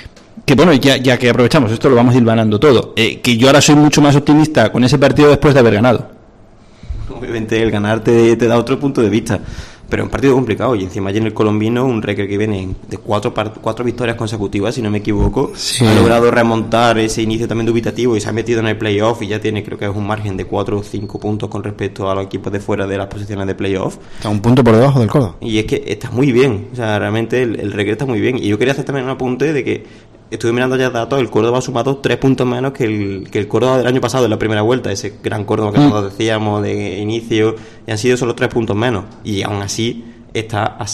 que bueno, ya, ya que aprovechamos esto, lo vamos hilvanando todo, eh, que yo ahora soy mucho más optimista con ese partido después de haber ganado. Obviamente el ganar te, te da otro punto de vista, pero es un partido complicado, y encima allí en el Colombino un Recre que viene de cuatro, cuatro victorias consecutivas, si no me equivoco, sí. Ha logrado remontar ese inicio también dubitativo y se ha metido en el playoff, y ya tiene, creo que es un margen de cuatro o cinco puntos con respecto a los equipos de fuera de las posiciones de playoff. Está un punto por debajo del Córdoba. Y es que está muy bien, o sea, realmente el, el Recre está muy bien, y yo quería hacer también un apunte de que estuve mirando ya datos, el Córdoba ha sumado tres puntos menos que el, que el Córdoba del año pasado en la primera vuelta, ese gran Córdoba que mm. todos decíamos de inicio, y han sido solo tres puntos menos, y aún así está a,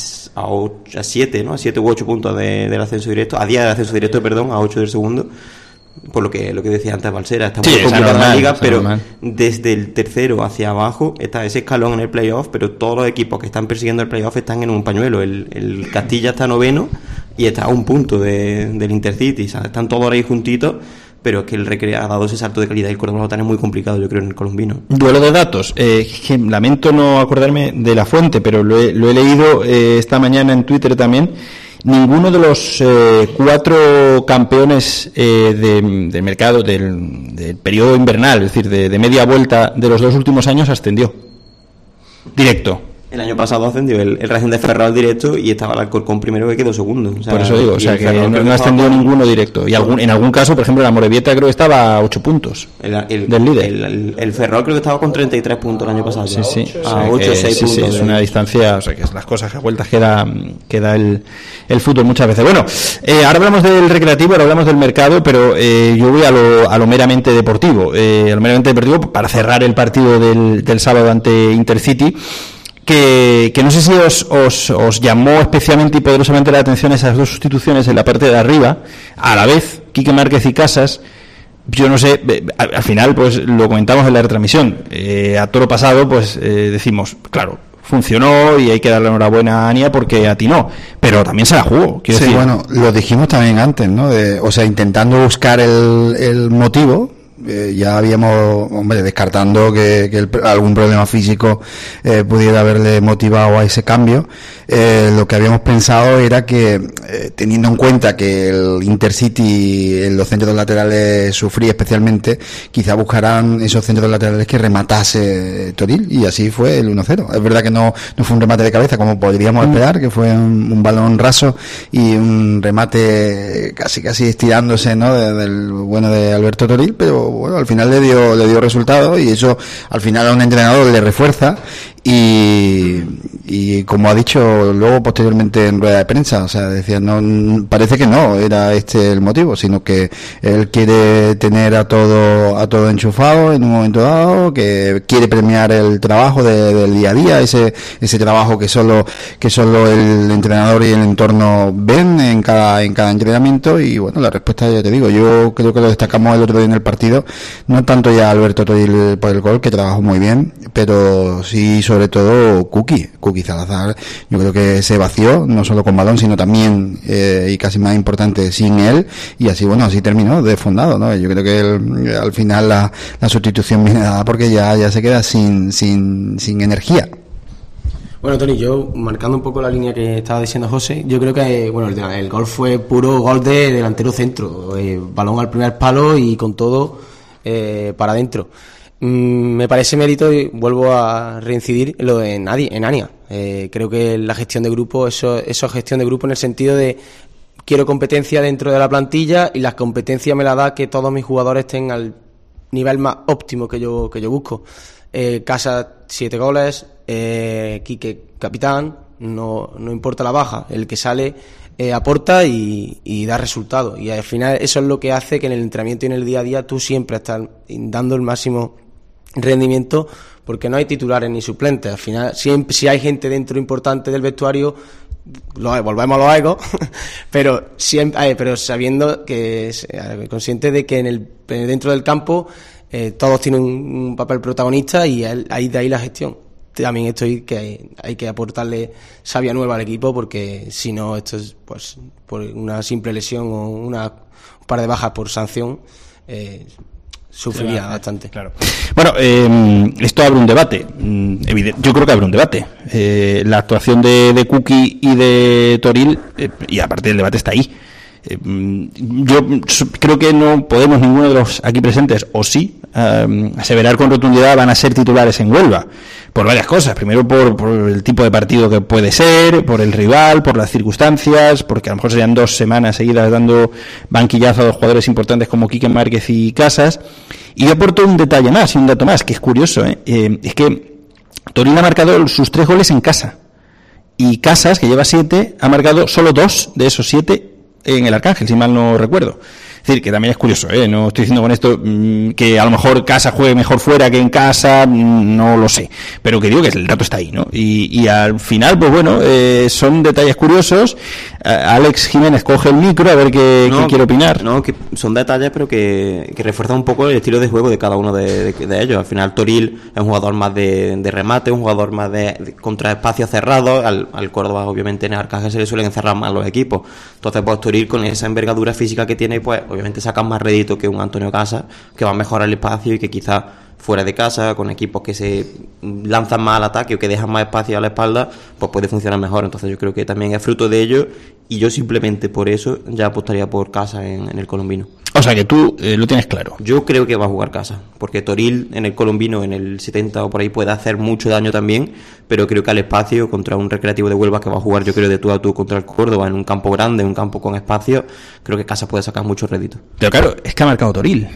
a siete, ¿no? A siete u ocho puntos de, del ascenso directo, a diez del ascenso directo, perdón, a ocho del segundo, por lo que lo que decía antes Balsera, está muy sí, complicada normal, la liga, pero normal. Desde el tercero hacia abajo está ese escalón en el playoff, pero todos los equipos que están persiguiendo el playoff están en un pañuelo. El, el Castilla está noveno y está a un punto de, del Intercity, o sea, están todos ahí juntitos, pero es que el Recre ha dado ese salto de calidad y el Córdoba lo tiene muy complicado, yo creo, en el colombino. Duelo de datos, eh, que lamento no acordarme de la fuente, pero lo he, lo he leído eh, esta mañana en Twitter también. Ninguno de los eh, cuatro campeones eh, de, del mercado del, del periodo invernal, es decir, de, de media vuelta de los dos últimos años, ascendió directo. El año pasado ascendió el, el Racing de Ferrol directo y estaba el Alcorcón primero, que quedó segundo. O sea, por eso digo, o sea, que no, no ascendió estaba... ninguno directo. Y algún, en algún caso, por ejemplo, la Amorebieta creo que estaba a ocho puntos el, el, del líder. El, el, el Ferrol creo que estaba con treinta y tres puntos el año pasado. Sí, sí. A ocho o seis sí, puntos. Sí, es una distancia, o sea, que es las cosas a vueltas que da, que da el, el fútbol muchas veces. Bueno, eh, ahora hablamos del recreativo, ahora hablamos del mercado, pero eh, yo voy a lo, a lo meramente deportivo. Eh, a lo meramente deportivo para cerrar el partido del, del sábado ante Intercity. Que, que no sé si os, os, os llamó especialmente y poderosamente la atención esas dos sustituciones en la parte de arriba, a la vez, Quique Márquez y Casas. Yo no sé, al, al final pues lo comentamos en la retransmisión, eh, a toro pasado pues eh, decimos, claro, funcionó y hay que darle enhorabuena a Ania porque atinó, pero también se la jugó. Sí, decir. Bueno, lo dijimos también antes, ¿no? De, o sea, intentando buscar el, el motivo. Eh, ya habíamos, hombre, descartando que, que el, algún problema físico eh, pudiera haberle motivado a ese cambio, eh, lo que habíamos pensado era que, eh, teniendo en cuenta que el Intercity en los centros laterales sufría especialmente, quizá buscarán esos centros laterales que rematase Toril, y así fue el uno cero. Es verdad que no, no fue un remate de cabeza como podríamos mm. esperar, que fue un, un balón raso y un remate casi casi estirándose, ¿no?, de, del bueno de Alberto Toril, pero bueno, al final le dio le dio resultado, y eso al final a un entrenador le refuerza, y, y como ha dicho luego posteriormente en rueda de prensa, o sea, decía, no, parece que no era este el motivo, sino que él quiere tener a todo a todo enchufado en un momento dado, que quiere premiar el trabajo de, del día a día, ese ese trabajo que solo que solo el entrenador y el entorno ven en cada en cada entrenamiento. Y bueno, la respuesta ya te digo, yo creo que lo destacamos el otro día en el partido, no tanto ya Alberto Toril por el gol, que trabajó muy bien, pero sí sobre todo Kuki, Kuki Salazar, yo creo que se vació, no solo con balón, sino también, eh, y casi más importante, sin él, y así, bueno, así terminó desfondado, ¿no? Yo creo que el, al final la, la sustitución viene dada porque ya, ya se queda sin, sin, sin energía. Bueno, Tony, yo marcando un poco la línea que estaba diciendo José, yo creo que bueno, el, el gol fue puro gol de delantero centro, eh, balón al primer palo y con todo eh, para adentro. Mm, me parece mérito, y vuelvo a reincidir en lo de Nadie, en Ania. Eh, creo que la gestión de grupo, eso, eso es gestión de grupo en el sentido de quiero competencia dentro de la plantilla, y la competencia me la da que todos mis jugadores estén al nivel más óptimo que yo que yo busco. Eh, Casa siete goles, eh, Quique capitán, no no importa la baja, el que sale eh, aporta y, y da resultados, y al final eso es lo que hace que en el entrenamiento y en el día a día tú siempre estás dando el máximo rendimiento, porque no hay titulares ni suplentes. Al final siempre, si hay gente dentro importante del vestuario, lo, volvemos a los egos, pero siempre, eh, pero sabiendo que eh, consciente de que en el dentro del campo eh, todos tienen un, un papel protagonista, y el, ahí de ahí la gestión. También estoy que hay, hay que aportarle savia nueva al equipo, porque si no, esto es pues por una simple lesión o una, un par de bajas por sanción, eh, sufriría claro, bastante. Claro. Bueno, eh, esto abre un debate. Evidente, yo creo que abre un debate. Eh, la actuación de, de Kuki y de Toril, eh, y aparte el debate está ahí. Eh, yo creo que no podemos ninguno de los aquí presentes, o sí, eh, aseverar con rotundidad van a ser titulares en Huelva, por varias cosas. Primero por, por el tipo de partido que puede ser, por el rival, por las circunstancias, porque a lo mejor serían dos semanas seguidas dando banquillazo a dos jugadores importantes como Quique Márquez y Casas. Y yo aporto un detalle más y un dato más que es curioso, ¿eh? Eh, es que Toril ha marcado sus tres goles en casa y Casas, que lleva siete, ha marcado solo dos de esos siete en el Arcángel, si mal no recuerdo. Es decir, que también es curioso, ¿eh? No estoy diciendo con esto mmm, que a lo mejor Casa juegue mejor fuera que en casa, mmm, no lo sé, pero que digo que el dato está ahí, ¿no? Y, y al final, pues bueno, eh, son detalles curiosos. Uh, Alex Jiménez coge el micro a ver qué, no, qué quiere opinar. No, que son detalles, pero que, que refuerzan un poco el estilo de juego de cada uno de, de, de ellos. Al final, Toril es un jugador más de, de remate, un jugador más de, de contra espacios cerrados. Al, al Córdoba, obviamente, en el Arcángel se le suelen encerrar más los equipos. Entonces, pues Toril, con esa envergadura física que tiene, pues obviamente sacan más rédito que un Antonio Casas, que va a mejorar el espacio y que quizás fuera de casa, con equipos que se lanzan más al ataque o que dejan más espacio a la espalda, pues puede funcionar mejor. Entonces yo creo que también es fruto de ello, y yo simplemente por eso ya apostaría por Casas en, en el colombino. O sea que tú eh, lo tienes claro. Yo creo que va a jugar Casas, porque Toril en el colombino en el setenta o por ahí puede hacer mucho daño también, pero creo que al espacio contra un Recreativo de Huelva que va a jugar, yo creo, de tú a tú contra el Córdoba en un campo grande, en un campo con espacio, creo que Casas puede sacar mucho rédito. Pero claro, es que ha marcado Toril.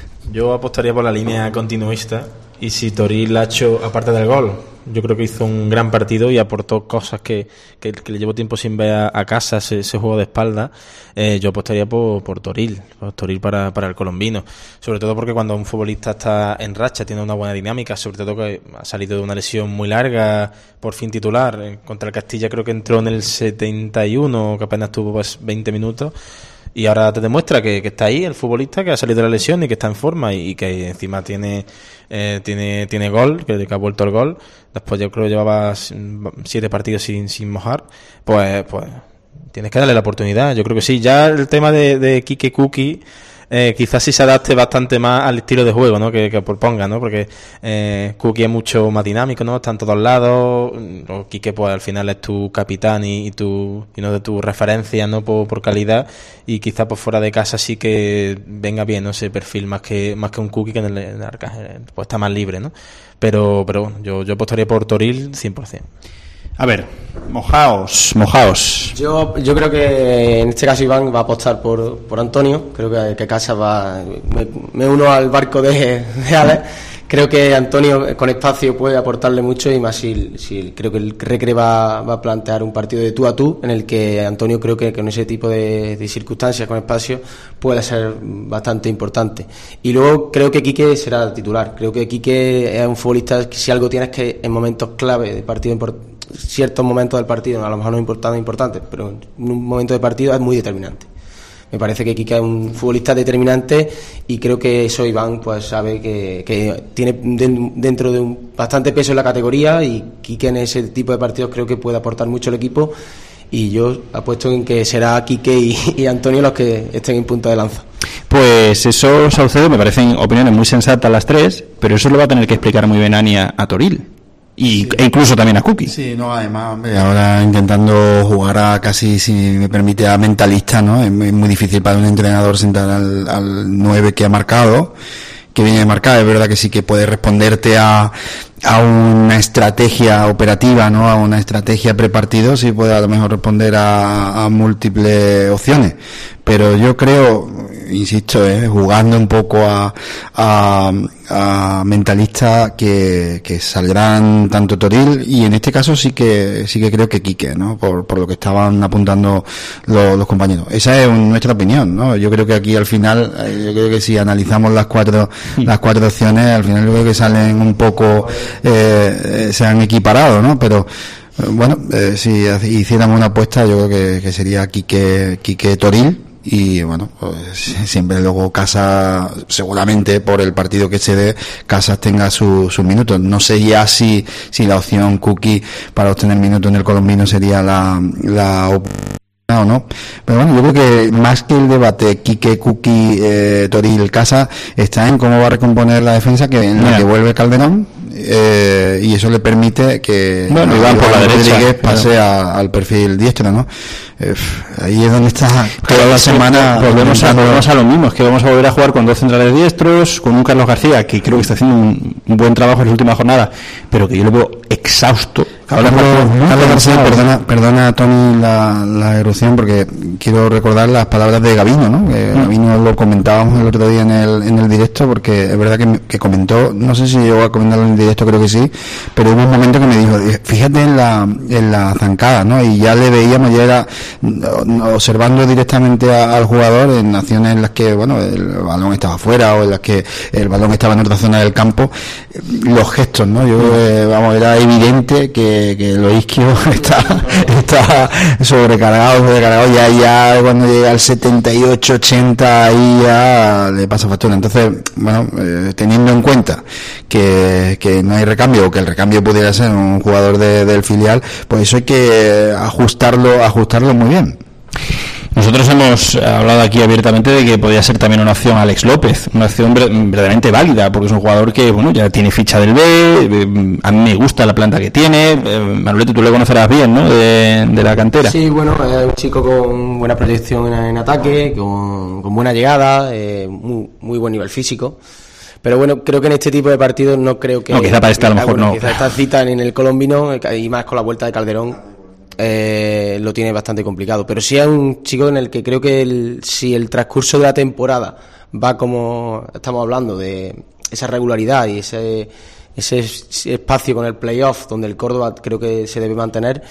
Yo apostaría por la línea continuista, y si Toril ha hecho, aparte del gol, yo creo que hizo un gran partido y aportó cosas que, que, que le llevo tiempo sin ver a, a casa, ese, ese juego de espalda, eh, yo apostaría por, por Toril, por Toril para, para el colombino, sobre todo porque cuando un futbolista está en racha, tiene una buena dinámica, sobre todo que ha salido de una lesión muy larga, por fin titular, eh, contra el Castilla creo que entró en el setenta y uno, que apenas tuvo pues veinte minutos, y ahora te demuestra que, que está ahí el futbolista, que ha salido de la lesión y que está en forma, y, y que encima tiene eh, tiene tiene gol, que, que ha vuelto el gol. Después yo creo que llevaba siete partidos sin sin mojar. Pues pues tienes que darle la oportunidad. Yo creo que sí. Ya el tema de, de Quique Kuki, Eh, quizás sí se adapte bastante más al estilo de juego, ¿no? que, que proponga, ¿no? Porque eh, Kuki es mucho más dinámico, ¿no? Está en todos lados. O Quique, pues al final es tu capitán y, y tu y no de tu referencia, ¿no? Por, por calidad, y quizás por fuera de casa sí que venga bien, ¿no? Ese perfil más que más que un Kuki, que en el, en el Arcángel pues está más libre, ¿no? Pero pero bueno, yo yo apostaría por Toril cien por ciento. A ver, mojaos, mojaos. Yo, yo creo que en este caso Iván va a apostar por, por Antonio. Creo que, que Casas va. Me, me uno al barco de, de Alex. Creo que Antonio con espacio puede aportarle mucho, y más si, si creo que el Recre va, va a plantear un partido de tú a tú, en el que Antonio creo que con ese tipo de, de circunstancias, con espacio, puede ser bastante importante. Y luego creo que Quique será titular. Creo que Quique es un futbolista que si algo tiene es que en momentos clave de partido importante, ciertos momentos del partido, a lo mejor no importantes, importantes, pero en un momento de partido es muy determinante. Me parece que Quique es un futbolista determinante, y creo que eso Iván pues sabe que, que tiene dentro de un bastante peso en la categoría, y Quique en ese tipo de partidos creo que puede aportar mucho al equipo, y yo apuesto en que será Quique y, y Antonio los que estén en punta de lanza. Pues eso, Saucedo, me parecen opiniones muy sensatas las tres, pero eso lo va a tener que explicar muy bien Ania a Toril. Y, sí. E incluso también a Kuki. Sí, no, además, hombre, ahora intentando jugar a casi, si me permite, a mentalista, ¿no? Es muy, muy difícil para un entrenador sentar al, al nueve que ha marcado, que viene de marcar. Es verdad que sí que puede responderte a, a una estrategia operativa, ¿no? A una estrategia prepartido, sí puede a lo mejor responder a, a múltiples opciones. Pero yo creo, insisto, eh, jugando un poco a, a, a mentalistas, que, que saldrán tanto Toril, y en este caso sí que sí que creo que Quique, ¿no? Por, por lo que estaban apuntando los, los compañeros. Esa es un, nuestra opinión, ¿no? Yo creo que aquí al final, yo creo que si analizamos las cuatro las cuatro opciones, al final yo creo que salen un poco, eh, se han equiparado, ¿no? Pero bueno, eh, si hiciéramos una apuesta, yo creo que, que sería Quique, Quique Toril. Y bueno, pues siempre luego Casas, seguramente por el partido que se dé, Casas tenga sus su minutos. No sé ya si, si la opción Kuki para obtener minutos en el colombino sería la, la o no. Pero bueno, yo creo que más que el debate Quique, Kuki, eh, Toril, Casas, está en cómo va a recomponer la defensa, que en la que vuelve Calderón. eh, y eso le permite que bueno, Iván por la derecha Rodríguez pase a, al perfil diestro, ¿no? Eh, ahí es donde está toda la semana. Volvemos a, volvemos a lo mismo, es que vamos a volver a jugar con dos centrales diestros, con un Carlos García que creo que está haciendo un, un buen trabajo en la última jornada, pero que yo lo veo exhausto. Carlos, Carlos García, perdona, perdona Tony la, la erupción, porque quiero recordar las palabras de Gabino, ¿no? Que mm. Gabino lo comentábamos el otro día en el, en el directo, porque es verdad que, que comentó, no sé si llegó a comentarlo en el directo, creo que sí, pero hubo un momento que me dijo, fíjate en la, en la zancada, ¿no? Y ya le veíamos, ya era observando directamente a, al jugador en acciones en las que, bueno, el balón estaba fuera o en las que el balón estaba en otra zona del campo, los gestos, ¿no? Yo, eh, vamos, era evidente que que lo isquio está, está sobrecargado, sobrecargado, ya, ya cuando llega al setenta y ocho, ochenta, ahí ya le pasa factura. Entonces, bueno, eh, teniendo en cuenta que, que no hay recambio, o que el recambio pudiera ser un jugador de, del filial, pues eso hay que ajustarlo, ajustarlo muy bien. Nosotros hemos hablado aquí abiertamente de que podría ser también una opción Alex López, una opción verdaderamente válida, porque es un jugador que, bueno, ya tiene ficha del B, a mí me gusta la planta que tiene. Manolete, tú le conocerás bien, ¿no?, de, de la cantera. Sí, bueno, es un chico con buena proyección en, en ataque, con, con buena llegada, eh, muy, muy buen nivel físico. Pero bueno, creo que en este tipo de partidos no creo que... No, quizá para este a lo mejor bueno, no. Quizá esta cita en el colombino, y más con la vuelta de Calderón, Eh, lo tiene bastante complicado, pero sí es un chico en el que creo que el, si el transcurso de la temporada va como estamos hablando, de esa regularidad y ese, ese espacio con el playoff donde el Córdoba creo que se debe mantener,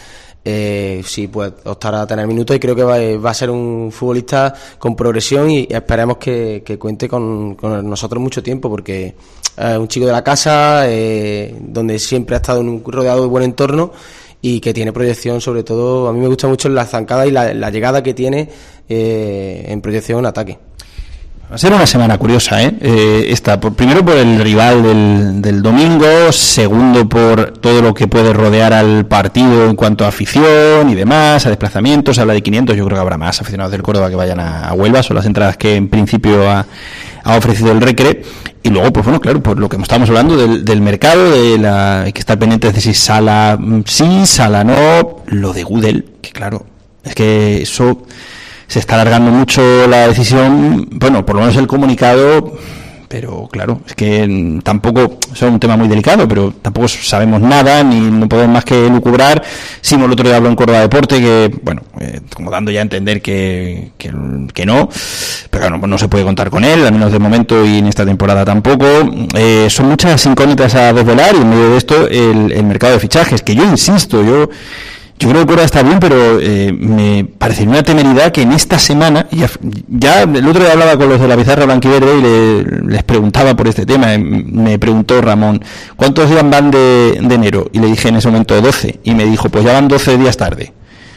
eh, sí, pues optará a tener minutos, y creo que va, va a ser un futbolista con progresión, y esperemos que, que cuente con, con nosotros mucho tiempo, porque es un chico de la casa, eh, donde siempre ha estado en un, rodeado de buen entorno, y que tiene proyección. Sobre todo a mí me gusta mucho la zancada y la, la llegada que tiene eh, en proyección en ataque. Va a ser una semana curiosa, ¿eh? eh esta, por, primero por el rival del, del domingo, segundo por todo lo que puede rodear al partido en cuanto a afición y demás, a desplazamientos. Se habla de quinientos, yo creo que habrá más aficionados del Córdoba que vayan a, a Huelva, son las entradas que en principio ha, ha ofrecido el Recre. Y luego, pues bueno, claro, por lo que estábamos hablando del, del mercado, de la, hay que estar pendientes de si Sala sí, Sala no, lo de Gudel, que claro, es que eso se está alargando mucho la decisión, bueno, por lo menos el comunicado, pero claro, es que tampoco, es un tema muy delicado, pero tampoco sabemos nada, ni no podemos más que lucubrar. Simón el otro día habló en Córdoba Deporte, que, bueno, eh, como dando ya a entender que, que, que no, pero claro, no, no se puede contar con él, al menos de momento, y en esta temporada tampoco. Eh, son muchas incógnitas a desvelar, y en medio de esto el, el mercado de fichajes, que yo insisto, yo... Yo creo que Córdoba está bien, pero eh, me parece una temeridad que en esta semana, ya, ya el otro día hablaba con los de la pizarra blanquiverde y le, les preguntaba por este tema. Me preguntó Ramón, ¿cuántos días van de, de enero? Y le dije en ese momento doce, y me dijo, pues ya van doce días tarde.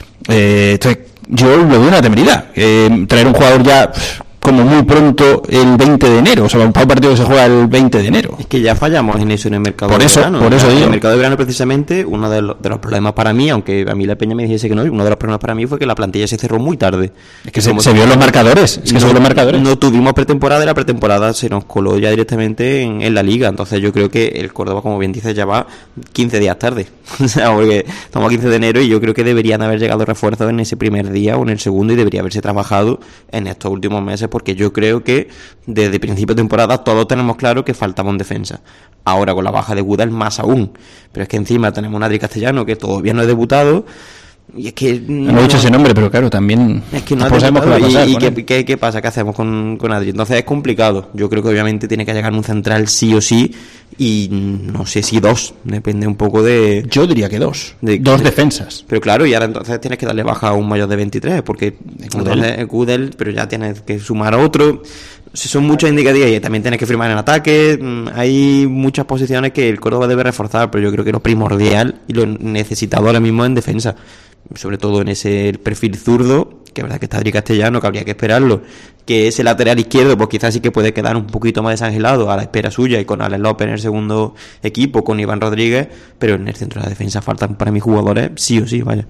Eh, entonces, yo lo veo una temeridad. Eh, traer un jugador ya... como muy pronto el veinte de enero, o sea, un partido que se juega el veinte de enero. Es que ya fallamos en eso en el mercado por de eso, verano. Por eso digo. En el mercado de verano, precisamente, uno de los, de los problemas para mí, aunque a mí la Peña me dijese que no, uno de los problemas para mí fue que la plantilla se cerró muy tarde. Es que se, se vio en los marcadores, es que no, se vio los marcadores. No tuvimos pretemporada, y la pretemporada se nos coló ya directamente en, en la liga, entonces yo creo que el Córdoba, como bien dices, ya va quince días tarde. O sea, porque estamos a quince de enero y yo creo que deberían haber llegado refuerzos en ese primer día o en el segundo, y debería haberse trabajado en estos últimos meses, porque yo creo que desde principio de temporada todos tenemos claro que faltaba un defensa. Ahora con la baja de Gudel más aún, pero es que encima tenemos un Adri Castellano que todavía no ha debutado, y es que no, no he dicho ese nombre, pero claro, también es que no ha debutado. ¿Y, y qué, qué, qué pasa? ¿Qué hacemos con, con Adri? Entonces es complicado. Yo creo que obviamente tiene que llegar un central sí o sí, y no sé si dos, depende un poco de... Yo diría que dos, de, dos de, defensas. Pero claro, y ahora entonces tienes que darle baja a un mayor de veintitrés, porque entonces Gudel, pero ya tienes que sumar a otro. Son muchas indicativas, y también tienes que firmar en ataque. Hay muchas posiciones que el Córdoba debe reforzar, pero yo creo que lo primordial y lo necesitado ahora mismo es en defensa, sobre todo en ese perfil zurdo, que es verdad que está Adri Castellano, que habría que esperarlo, que ese lateral izquierdo pues quizás sí que puede quedar un poquito más desangelado a la espera suya y con Alex López en el segundo equipo, con Iván Rodríguez, pero en el centro de la defensa faltan para mis jugadores sí o sí, vaya.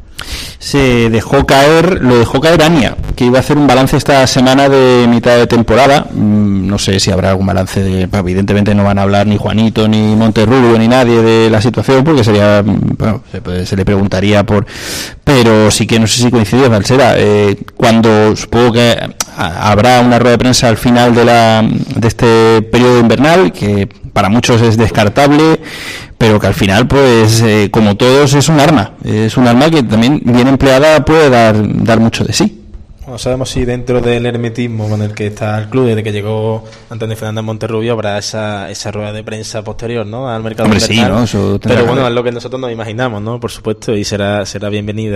Se dejó caer, lo dejó caer Ania, que iba a hacer un balance esta semana de mitad de temporada. No sé si habrá algún balance de, evidentemente no van a hablar ni Juanito ni Monterrubio ni nadie de la situación, porque sería, bueno, se, se le preguntaría por, pero sí que no sé si coincide, Balsera, eh, cuando supongo que habrá una rueda de prensa al final de la de este periodo invernal, que para muchos es descartable, pero que al final, pues, eh, como todos, es un arma. Es un arma que también, bien empleada, puede dar, dar mucho de sí. No sabemos si dentro del hermetismo con el que está el club, desde que llegó Antonio Fernández Monterrubio, habrá esa esa rueda de prensa posterior, ¿no?, al mercado Hombre, sí, ¿no? Eso pero bueno, es lo que nosotros nos imaginamos, ¿no?, por supuesto, y será será bienvenida.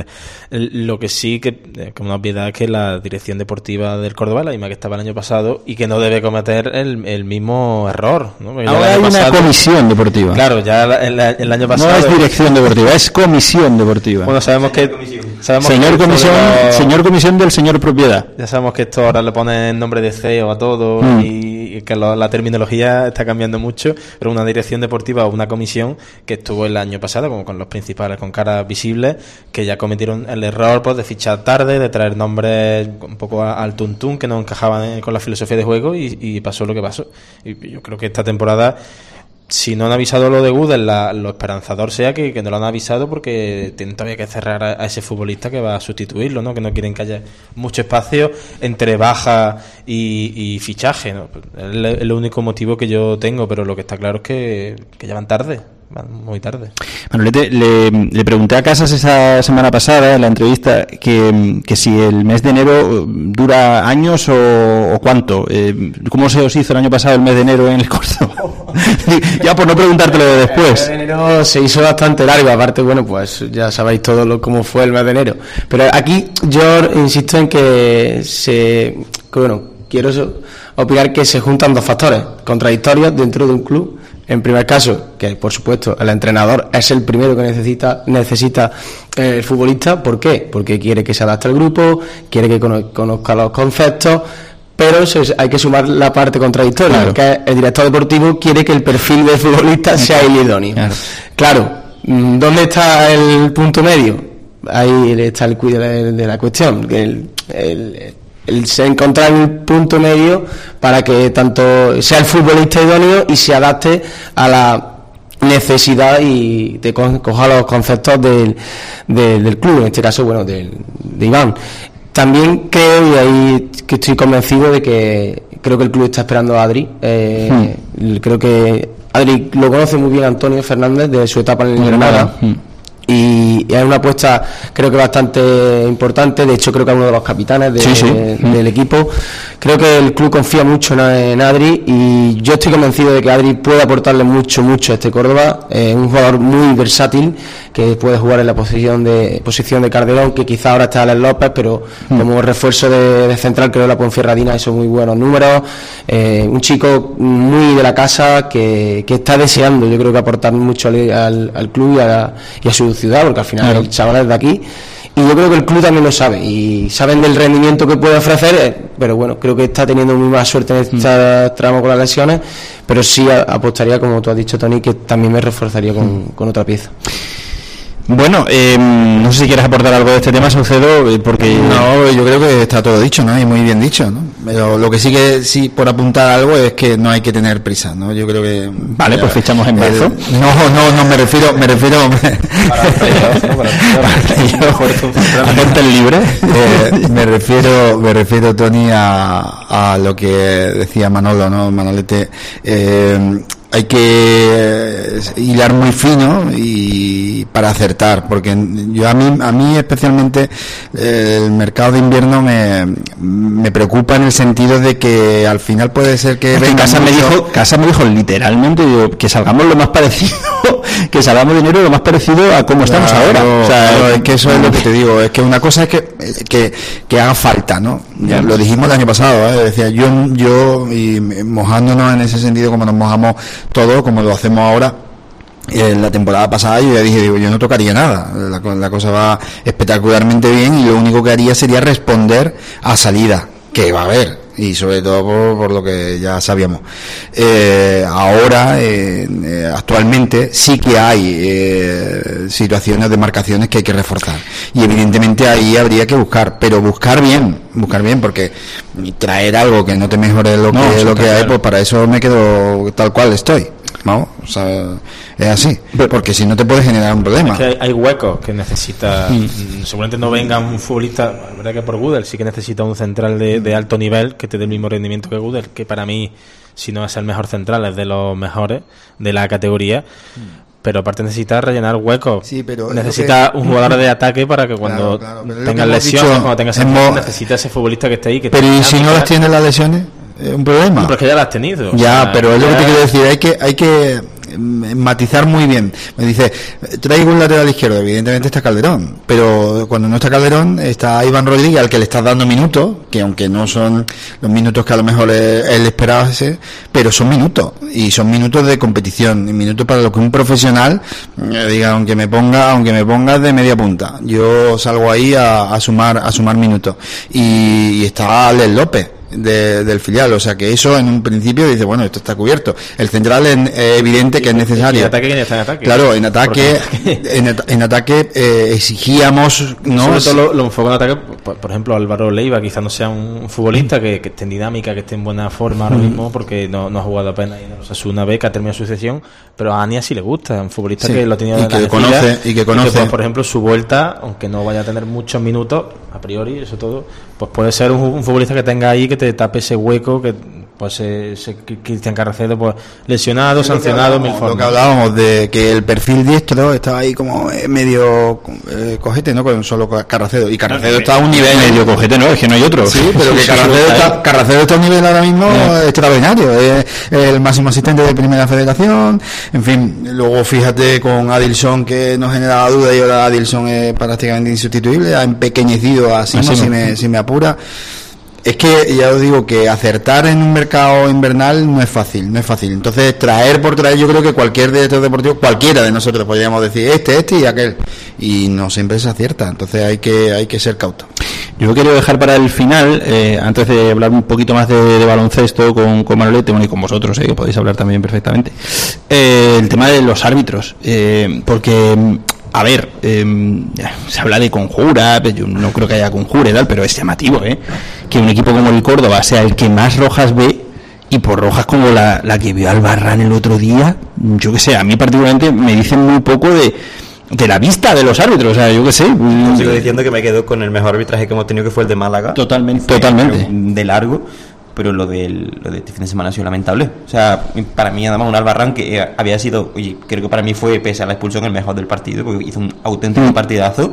Lo que sí, que como una obviedad, es que la dirección deportiva del Córdoba, la misma que estaba el año pasado, y que no debe cometer el, el mismo error, ¿no? Ahora hay pasado, una comisión deportiva. Claro, ya el, el, el año pasado... No es dirección deportiva, es comisión deportiva. Bueno, sabemos que... Sabemos señor que comisión los... señor comisión del señor propiedad. Ya sabemos que esto ahora le ponen nombre de C E O a todo, mm. y, y que lo, la terminología está cambiando mucho, pero una dirección deportiva o una comisión que estuvo el año pasado, como con los principales, con caras visibles, que ya cometieron el error, pues, de fichar tarde, de traer nombres un poco al tuntún que no encajaban con la filosofía de juego, y, y pasó lo que pasó. Y yo creo que esta temporada, si no han avisado lo de Gudel, la, lo esperanzador sea que, que no lo han avisado, porque tienen todavía que cerrar a, a ese futbolista que va a sustituirlo, ¿no? Que no quieren que haya mucho espacio entre baja y, y fichaje, ¿no? Es el único motivo que yo tengo, pero lo que está claro es que, que ya van tarde. Van muy tarde. Manolete, le, le pregunté a Casas esa semana pasada en la entrevista que, que si el mes de enero dura años o, o cuánto. Eh, ¿Cómo se os hizo el año pasado el mes de enero en el Córdoba? Ya por no preguntártelo de después. El mes de enero se hizo bastante largo, aparte, bueno, pues ya sabéis todo lo, cómo fue el mes de enero. Pero aquí yo insisto en que se, que, bueno, quiero opinar que se juntan dos factores contradictorios dentro de un club. En primer caso, que por supuesto el entrenador es el primero que necesita necesita el futbolista. ¿Por qué? Porque quiere que se adapte al grupo, quiere que conozca los conceptos, pero hay que sumar la parte contradictoria, claro, que el director deportivo quiere que el perfil del futbolista sea el idóneo. Claro. Claro, ¿dónde está el punto medio? Ahí está el cuidado de, de la cuestión, que el, el el encontrar un punto medio para que tanto sea el futbolista idóneo y se adapte a la necesidad y te coja los conceptos del, del, del club, en este caso, bueno, del, de Iván. También creo, y ahí que estoy convencido de que creo que el club está esperando a Adri. Eh, hmm. Creo que Adri lo conoce muy bien Antonio Fernández de su etapa en el Granada. Hmm. Y es una apuesta, creo que bastante importante. De hecho, creo que es uno de los capitanes de, sí, sí. De, del equipo. Creo que el club confía mucho en, en Adri, y yo estoy convencido de que Adri puede aportarle mucho, mucho a este Córdoba. Es eh, un jugador muy versátil, que puede jugar en la posición de posición de Calderón, que quizá ahora está Alex López, pero mm. como refuerzo de, de central, creo que la Ponferradina hizo muy buenos números. Eh, un chico muy de la casa, que, que está deseando, yo creo que aportar mucho al, al, al club y a, y a su ciudad, porque al final claro. el chaval es de aquí, y yo creo que el club también lo sabe, y saben del rendimiento que puede ofrecer, pero bueno, creo que está teniendo muy más suerte en este mm. tramo con las lesiones, pero sí apostaría, como tú has dicho, Tony, que también me reforzaría con, mm. con otra pieza. Bueno, eh, no sé si quieres aportar algo de este tema, Saucedo, porque... No, yo creo que está todo dicho, ¿no? Y muy bien dicho, ¿no? Pero lo que sí que, sí, por apuntar algo, es que no hay que tener prisa, ¿no? Yo creo que... Vale, ya, pues fichamos en marzo. El, no, no, no, me refiero... Me refiero Agente libre. eh, me refiero, me refiero, Tony, a, a lo que decía Manolo, ¿no? Manolete... Eh, hay que hilar muy fino y para acertar, porque yo a mí a mí especialmente eh, el mercado de invierno me, me preocupa, en el sentido de que al final puede ser que, que Casa me dijo Casa me dijo literalmente, digo, que salgamos lo más parecido que salgamos de enero lo más parecido a cómo estamos claro, ahora. O sea, claro, es que eso es lo que te digo, es que una cosa es que que, que haga falta, ¿no? Ya lo dijimos el año pasado, ¿eh? Decía yo yo y mojándonos en ese sentido, como nos mojamos todo, como lo hacemos ahora. En la temporada pasada yo ya dije, digo, yo no tocaría nada, la, la cosa va espectacularmente bien, y lo único que haría sería responder a salida, que va a haber, y sobre todo por, por lo que ya sabíamos. Eh, ahora, eh, eh, actualmente, sí que hay eh, situaciones de marcaciones que hay que reforzar, y evidentemente ahí habría que buscar, pero buscar bien, buscar bien, porque traer algo que no te mejore lo no, que, lo que hay, claro. pues para eso me quedo tal cual estoy. ¿No? O sea, es así, porque si no te puede generar un problema. Es que hay, hay huecos que necesita, mm. seguramente no venga un futbolista, la verdad que por Gudel sí que necesita un central de, de alto nivel que te dé el mismo rendimiento que Gudel, que para mí, si no es el mejor central, es de los mejores de la categoría. Mm. Pero aparte necesita rellenar huecos. Sí, pero necesita que... un jugador de ataque para que cuando claro, claro, tengas lesiones, dicho, cuando tengas hemos... lesiones, necesita ese futbolista que esté ahí. Que pero ¿y si no las tienes las lesiones? ¿Es un problema? No, pero es que ya las has tenido. Ya, o sea, pero es lo ya... que te quiero decir, hay que, hay que matizar muy bien. Me dice, traigo un lateral izquierdo, evidentemente está Calderón, pero cuando no está Calderón está Iván Rodríguez, al que le estás dando minutos, que aunque no son los minutos que a lo mejor él esperaba ese, pero son minutos, y son minutos de competición, y minutos para lo que un profesional eh, diga, aunque me ponga, aunque me pongas de media punta, yo salgo ahí a, a sumar, a sumar minutos. Y, y está Alex López De, del filial, o sea que eso en un principio dice, bueno, esto está cubierto. El central es eh, evidente que es necesario. ¿En ataque quién está en ataque? Claro, en ataque, en, en ataque eh, exigíamos, ¿no? Sobre todo lo, lo enfoco en ataque, por, por ejemplo, Álvaro Leiva quizás no sea un futbolista que, que esté en dinámica, que esté en buena forma ahora mismo, porque no, no ha jugado apenas en los Osasuna B, que ha terminado su sesión, pero a Ania sí le gusta, un futbolista sí, que lo ha tenido y en que la conoce y que conoce, y que, pues, por ejemplo, su vuelta, aunque no vaya a tener muchos minutos, a priori, eso todo, pues puede ser un, un futbolista que tenga ahí, que te tape ese hueco, que pues ese Cristian Carracedo pues lesionado, sancionado, mil formas. Lo que hablábamos de que el perfil diestro estaba ahí como medio eh, cojete, ¿no? Con solo Carracedo, y Carracedo no, está a un nivel medio cojete, no, es que no hay otro. Sí, pero que Carracedo está, Carracedo está a un nivel ahora mismo no. extraordinario, es el máximo asistente de Primera Federación, en fin. Luego fíjate con Adilson, que nos generaba duda, y ahora Adilson es prácticamente insustituible, ha empequeñecido a Simo, si me, si me apura. Es que ya os digo que acertar en un mercado invernal no es fácil, no es fácil. Entonces, traer por traer, yo creo que cualquier director deportivo, cualquiera de nosotros podríamos decir este, este y aquel, y no siempre se acierta. Entonces hay que hay que ser cauto. Yo quiero dejar para el final, eh, antes de hablar un poquito más de, de baloncesto con, con Manolete, bueno, y con vosotros, eh, que podéis hablar también perfectamente, eh, el tema de los árbitros, eh, porque... A ver, eh, se habla de conjura, yo no creo que haya conjura y tal, pero es llamativo, ¿eh? Que un equipo como el Córdoba sea el que más rojas ve, y por rojas como la, la que vio Albarrán el otro día, yo que sé, a mí particularmente me dicen muy poco de, de la vista de los árbitros, o sea, yo que sé. Yo sigo diciendo que me quedo con el mejor arbitraje que hemos tenido, que fue el de Málaga. Totalmente, totalmente. De largo. Pero lo del lo de este fin de semana ha sido lamentable. O sea, para mí, además, un Albarrán que había sido, oye, creo que para mí fue, pese a la expulsión, el mejor del partido, porque hizo un auténtico partidazo.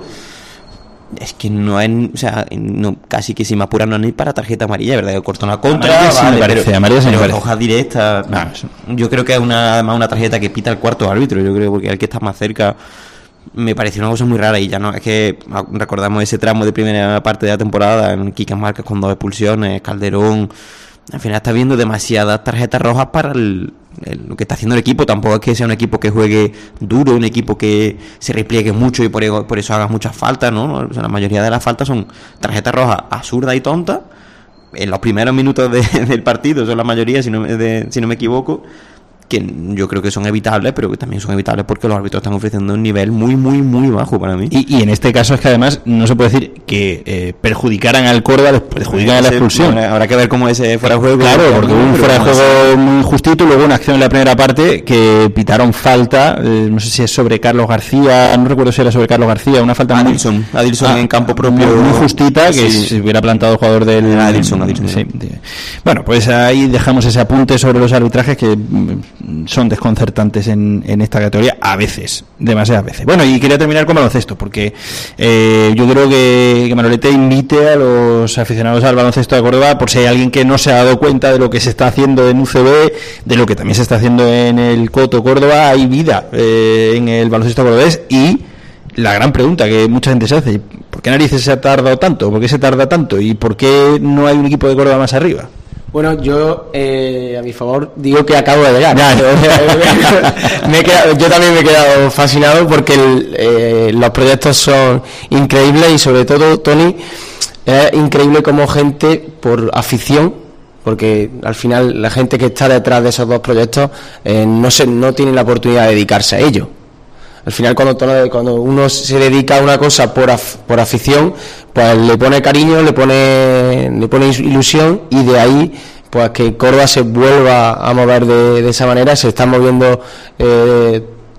Es que no es, o sea, no, casi que si me apuran no es ni para tarjeta amarilla, ¿verdad? Cortó una contra, amarilla, vale, sí me parece, pero, amarilla sí me pero parece. hoja directa. No, yo creo que es una, además una tarjeta que pita el cuarto árbitro, yo creo, porque el que está más cerca. Me pareció una cosa muy rara, y ya no es que recordamos ese tramo de primera parte de la temporada en Quique Márquez con dos expulsiones, Calderón. Al final está viendo demasiadas tarjetas rojas para el, el, lo que está haciendo el equipo. Tampoco es que sea un equipo que juegue duro, un equipo que se repliegue mucho y por, por eso haga muchas faltas, ¿no? O sea, la mayoría de las faltas son tarjetas rojas absurdas y tontas en los primeros minutos de, del partido, son la mayoría, si no, de, si no me equivoco, que yo creo que son evitables, pero que también son evitables porque los árbitros están ofreciendo un nivel muy, muy, muy bajo para mí. Y, y en este caso es que además no se puede decir que eh, perjudicaran al Córdoba, les perjudican a la expulsión. Bueno, habrá que ver cómo ese fuera de juego. Claro, porque hubo un fuera de juego muy justito, y luego una acción en la primera parte que pitaron falta, eh, no sé si es sobre Carlos García, no recuerdo si era sobre Carlos García, una falta Adilson, muy, Adilson ah, en campo propio, muy, muy justita, que sí. se hubiera plantado el jugador del Adilson, Adilson, sí, de, bueno, pues ahí dejamos ese apunte sobre los arbitrajes que mm, son desconcertantes en, en esta categoría a veces, demasiadas veces. Bueno, y quería terminar con baloncesto, porque eh, yo creo que, que Manolete invite a los aficionados al baloncesto de Córdoba, por si hay alguien que no se ha dado cuenta de lo que se está haciendo en U C B, de lo que también se está haciendo en el Coto Córdoba. Hay vida eh, en el baloncesto cordobés, y la gran pregunta que mucha gente se hace: ¿por qué narices se ha tardado tanto? ¿Por qué se tarda tanto? ¿Y por qué no hay un equipo de Córdoba más arriba? Bueno, yo eh, a mi favor digo que acabo de llegar. Ya, me he quedado, yo también me he quedado fascinado porque el, eh, los proyectos son increíbles, y sobre todo, Tony, es increíble como gente por afición porque al final la gente que está detrás de esos dos proyectos eh, no se, no tiene la oportunidad de dedicarse a ello. Al final cuando, cuando uno se dedica a una cosa por, af, por afición, pues le pone cariño, le pone, le pone ilusión, y de ahí pues que Córdoba se vuelva a mover de, de esa manera. Se están moviendo eh,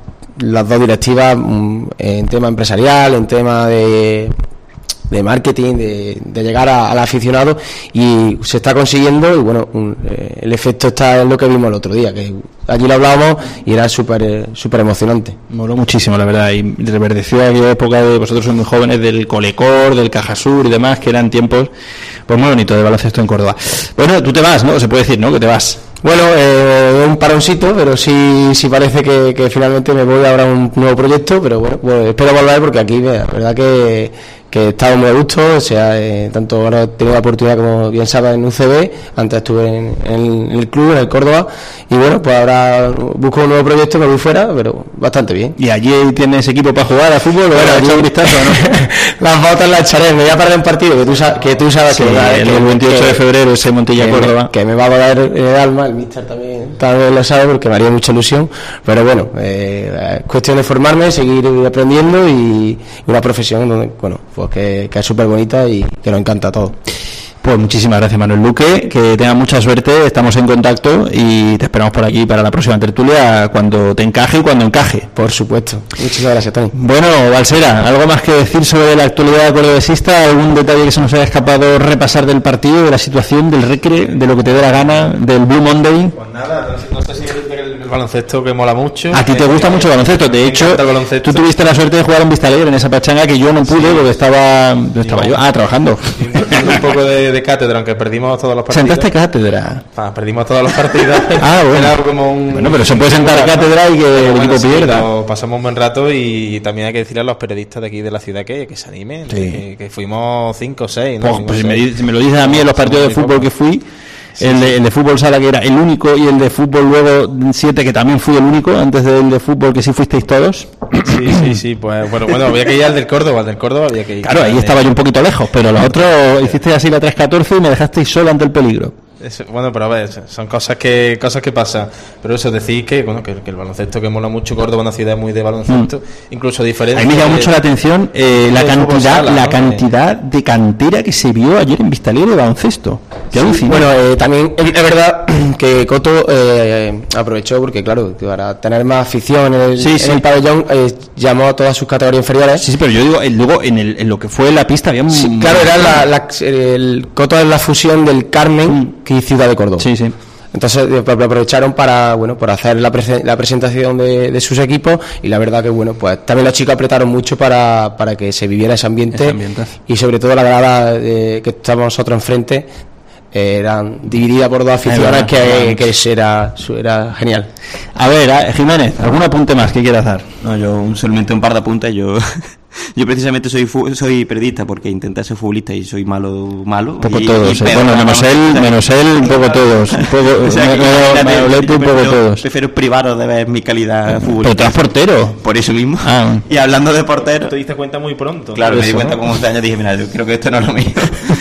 las dos directivas en tema empresarial, en tema de de marketing, de, de llegar a, al aficionado, y se está consiguiendo. Y bueno, un, eh, el efecto está en lo que vimos el otro día, que allí lo hablábamos y era súper eh, súper emocionante. Me moló muchísimo, la verdad, y reverdeció aquella época de, vosotros sois muy jóvenes, del Colecor, del Cajasur y demás, que eran tiempos pues muy bonitos de baloncesto en Córdoba. Bueno, tú te vas, ¿no? Se puede decir, ¿no? Que te vas. Bueno, eh, un paroncito, pero sí, sí parece que, que finalmente me voy ahora a un nuevo proyecto, pero bueno, pues espero volver, porque aquí, la verdad que que he estado muy a gusto. O sea, eh, tanto ahora he tenido la oportunidad, como bien sabes, en U C B, antes estuve en, en el club, en el Córdoba, y bueno, pues ahora busco un nuevo proyecto, me voy fuera, pero bastante bien. ¿Y allí tienes equipo para jugar a fútbol? Bueno, allí un vistazo, ¿no? Las botas las echaré, me voy a perder un partido que tú, sa que, tú sabes sí, que, va, el, que el veintiocho que, de febrero, ese Montilla que Córdoba. Me, que me va a doler en el alma, el míster también, también lo sabe, porque me haría mucha ilusión, pero bueno, eh, es cuestión de formarme, seguir aprendiendo, y una profesión donde, bueno, pues que, que es súper bonita y que nos encanta a todos. Pues muchísimas gracias, Manuel Luque, que tengas mucha suerte, estamos en contacto y te esperamos por aquí para la próxima tertulia, cuando te encaje y cuando encaje. Por supuesto. Muchísimas gracias, Tony. Bueno, Balsera, ¿algo más que decir sobre la actualidad cordobesista? ¿Algún detalle que se nos haya escapado repasar del partido, de la situación, del recre, de lo que te dé la gana, del Blue Monday? Pues nada, no sé si el, el baloncesto que mola mucho. A ti te gusta mucho el baloncesto, de hecho, tú tuviste la suerte de jugar en Vista Alegre, en esa pachanga, que yo no pude, sí, porque estaba, estaba yo, ah, trabajando. Un poco de, de cátedra, aunque perdimos todos los partidos. ¿Sentaste cátedra? Ah, perdimos todos los partidos. Ah, bueno. Como un, bueno, pero se puede sentar a cátedra y que el bueno, equipo sí, pierda. No, pasamos un buen rato, y también hay que decirle a los periodistas de aquí de la ciudad que, que se animen, sí, que, que fuimos cinco o seis. ¿no? Pues, cinco, pues seis. Si, me, si me lo dices a mí en los partidos de fútbol que fui, sí, el, de, el de fútbol sala, que era el único, y el de fútbol luego siete, que también fui el único, antes del de fútbol que sí fuisteis todos. Sí, sí, sí, pues bueno, bueno, había que ir al del Córdoba, al del Córdoba había que ir. Claro, ahí estaba yo un poquito lejos, pero los otros hicisteis así la tres catorce y me dejasteis solo ante el peligro. Eso, bueno, pero a ver, son cosas que cosas que pasan, pero eso, decir que bueno, que, que el baloncesto, que mola mucho, Córdoba, una ciudad muy de baloncesto, mm. incluso diferente. A mí me llama de, mucho la atención eh, la cantidad sala, la ¿no? cantidad de cantera que se vio ayer en Vista Alegre de baloncesto. Sí, bueno, eh, también es verdad que Coto eh, aprovechó, porque claro, para tener más afición en el, sí, en sí. el pabellón, eh, llamó a todas sus categorías inferiores. Sí, sí, pero yo digo, el, luego en, el, en lo que fue la pista había sí, un... claro, era la, la, el Coto es la fusión del Carmen y Ciudad de Córdoba. Sí, sí. Entonces lo aprovecharon para, bueno, para hacer la, pre la presentación de, de sus equipos, y la verdad que bueno, pues también los chicos apretaron mucho para, para que se viviera ese ambiente, ese ambiente. Y sobre todo la grada de, que estábamos nosotros enfrente, eh, eran dividida por dos aficiones, que, que, que era, era genial. A ver, a, Jiménez, ¿algún apunte más que quieras dar? No, yo solamente un par de apuntes. Yo yo precisamente soy soy periodista porque intenté ser futbolista y soy malo malo. Un poco y, todos, y eh, bueno, menos él, menos él, un poco todos. Un poco, o sea, me, me, me, me, un poco todos. Prefiero privaros de ver mi calidad futbolística. Pero tú eres portero. Por eso mismo. Ah. Y hablando de portero... Te diste cuenta muy pronto. Claro, me di eso, cuenta ¿no? con once años, dije, mira, yo creo que esto no es lo mío.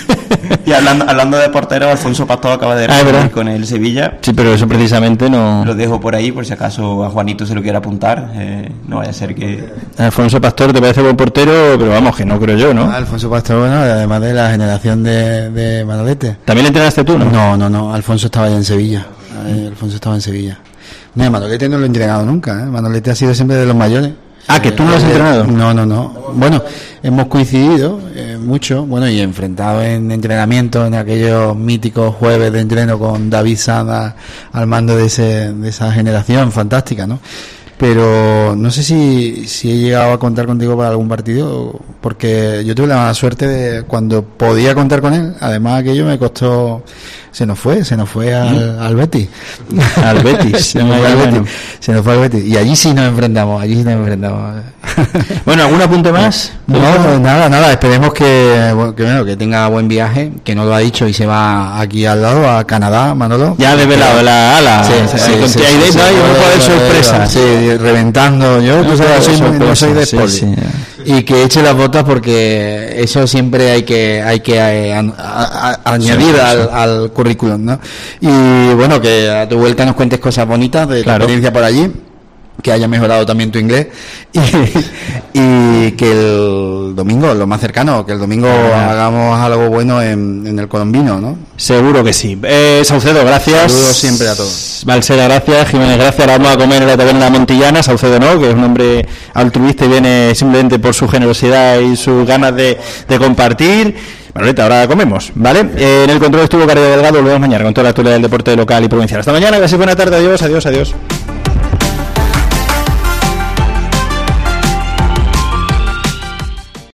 Y hablando, hablando de portero, Alfonso Pastor acaba de reunir ah, con el Sevilla. Sí, pero eso precisamente no... Lo dejo por ahí, por si acaso a Juanito se lo quiere apuntar. Eh, no vaya a ser que... Alfonso Pastor te parece buen portero, pero vamos, que no creo yo, ¿no? Ah, Alfonso Pastor, bueno, además de la generación de, de Manolete. ¿También le entrenaste tú, no? No, no, no, Alfonso estaba ya en Sevilla. Eh, Alfonso estaba en Sevilla. No, Manolete no lo he entrenado nunca, ¿eh? Manolete ha sido siempre de los mayores. Ah, que tú no lo has entrenado. No, no, no. Bueno, hemos coincidido eh, mucho, bueno, y enfrentado en entrenamiento, en aquellos míticos jueves de entreno con David Sana al mando de, ese, de esa generación fantástica, ¿no? Pero no sé si, si he llegado a contar contigo para algún partido, porque yo tuve la mala suerte de cuando podía contar con él, además aquello me costó, se nos fue, se nos fue al, al Betis. Al Betis, se, nos fue al Betis se nos fue al Betis. Y allí sí nos enfrentamos, allí sí nos enfrentamos. Bueno, ¿algún apunte más? No, no, nada, nada, esperemos que, que, bueno, que tenga buen viaje, que no lo ha dicho y se va aquí al lado, a Canadá, Manolo. Ya ha desvelado la ala. Sí, sí, sí, con sí, sí, sí, no hay sí, un sí, poder sí, sorpresa. Sí, reventando. Yo, tú sabes, soy, no soy de Sport. Sí, sí. y que eche las botas, porque eso siempre hay que hay que eh, a, a, a, añadir al, al currículum, ¿no? Y bueno, que a tu vuelta nos cuentes cosas bonitas de claro. tu experiencia por allí, que haya mejorado también tu inglés y, y que el domingo, lo más cercano, que el domingo ah. hagamos algo bueno en, en el colombino, ¿no? Seguro que sí. Eh, Saucedo, gracias. Saludos siempre a todos. Balsera, gracias. Jiménez, gracias. Ahora vamos a comer en la taberna La Montillana. Saucedo no, que es un hombre altruista y viene simplemente por su generosidad y sus ganas de, de compartir. Manoleta, ahora comemos, ¿vale? Eh, en el control estuvo Carlos Delgado. Volvemos mañana con toda la actualidad del deporte local y provincial. Hasta mañana, gracias, buena tarde. Adiós, adiós, adiós.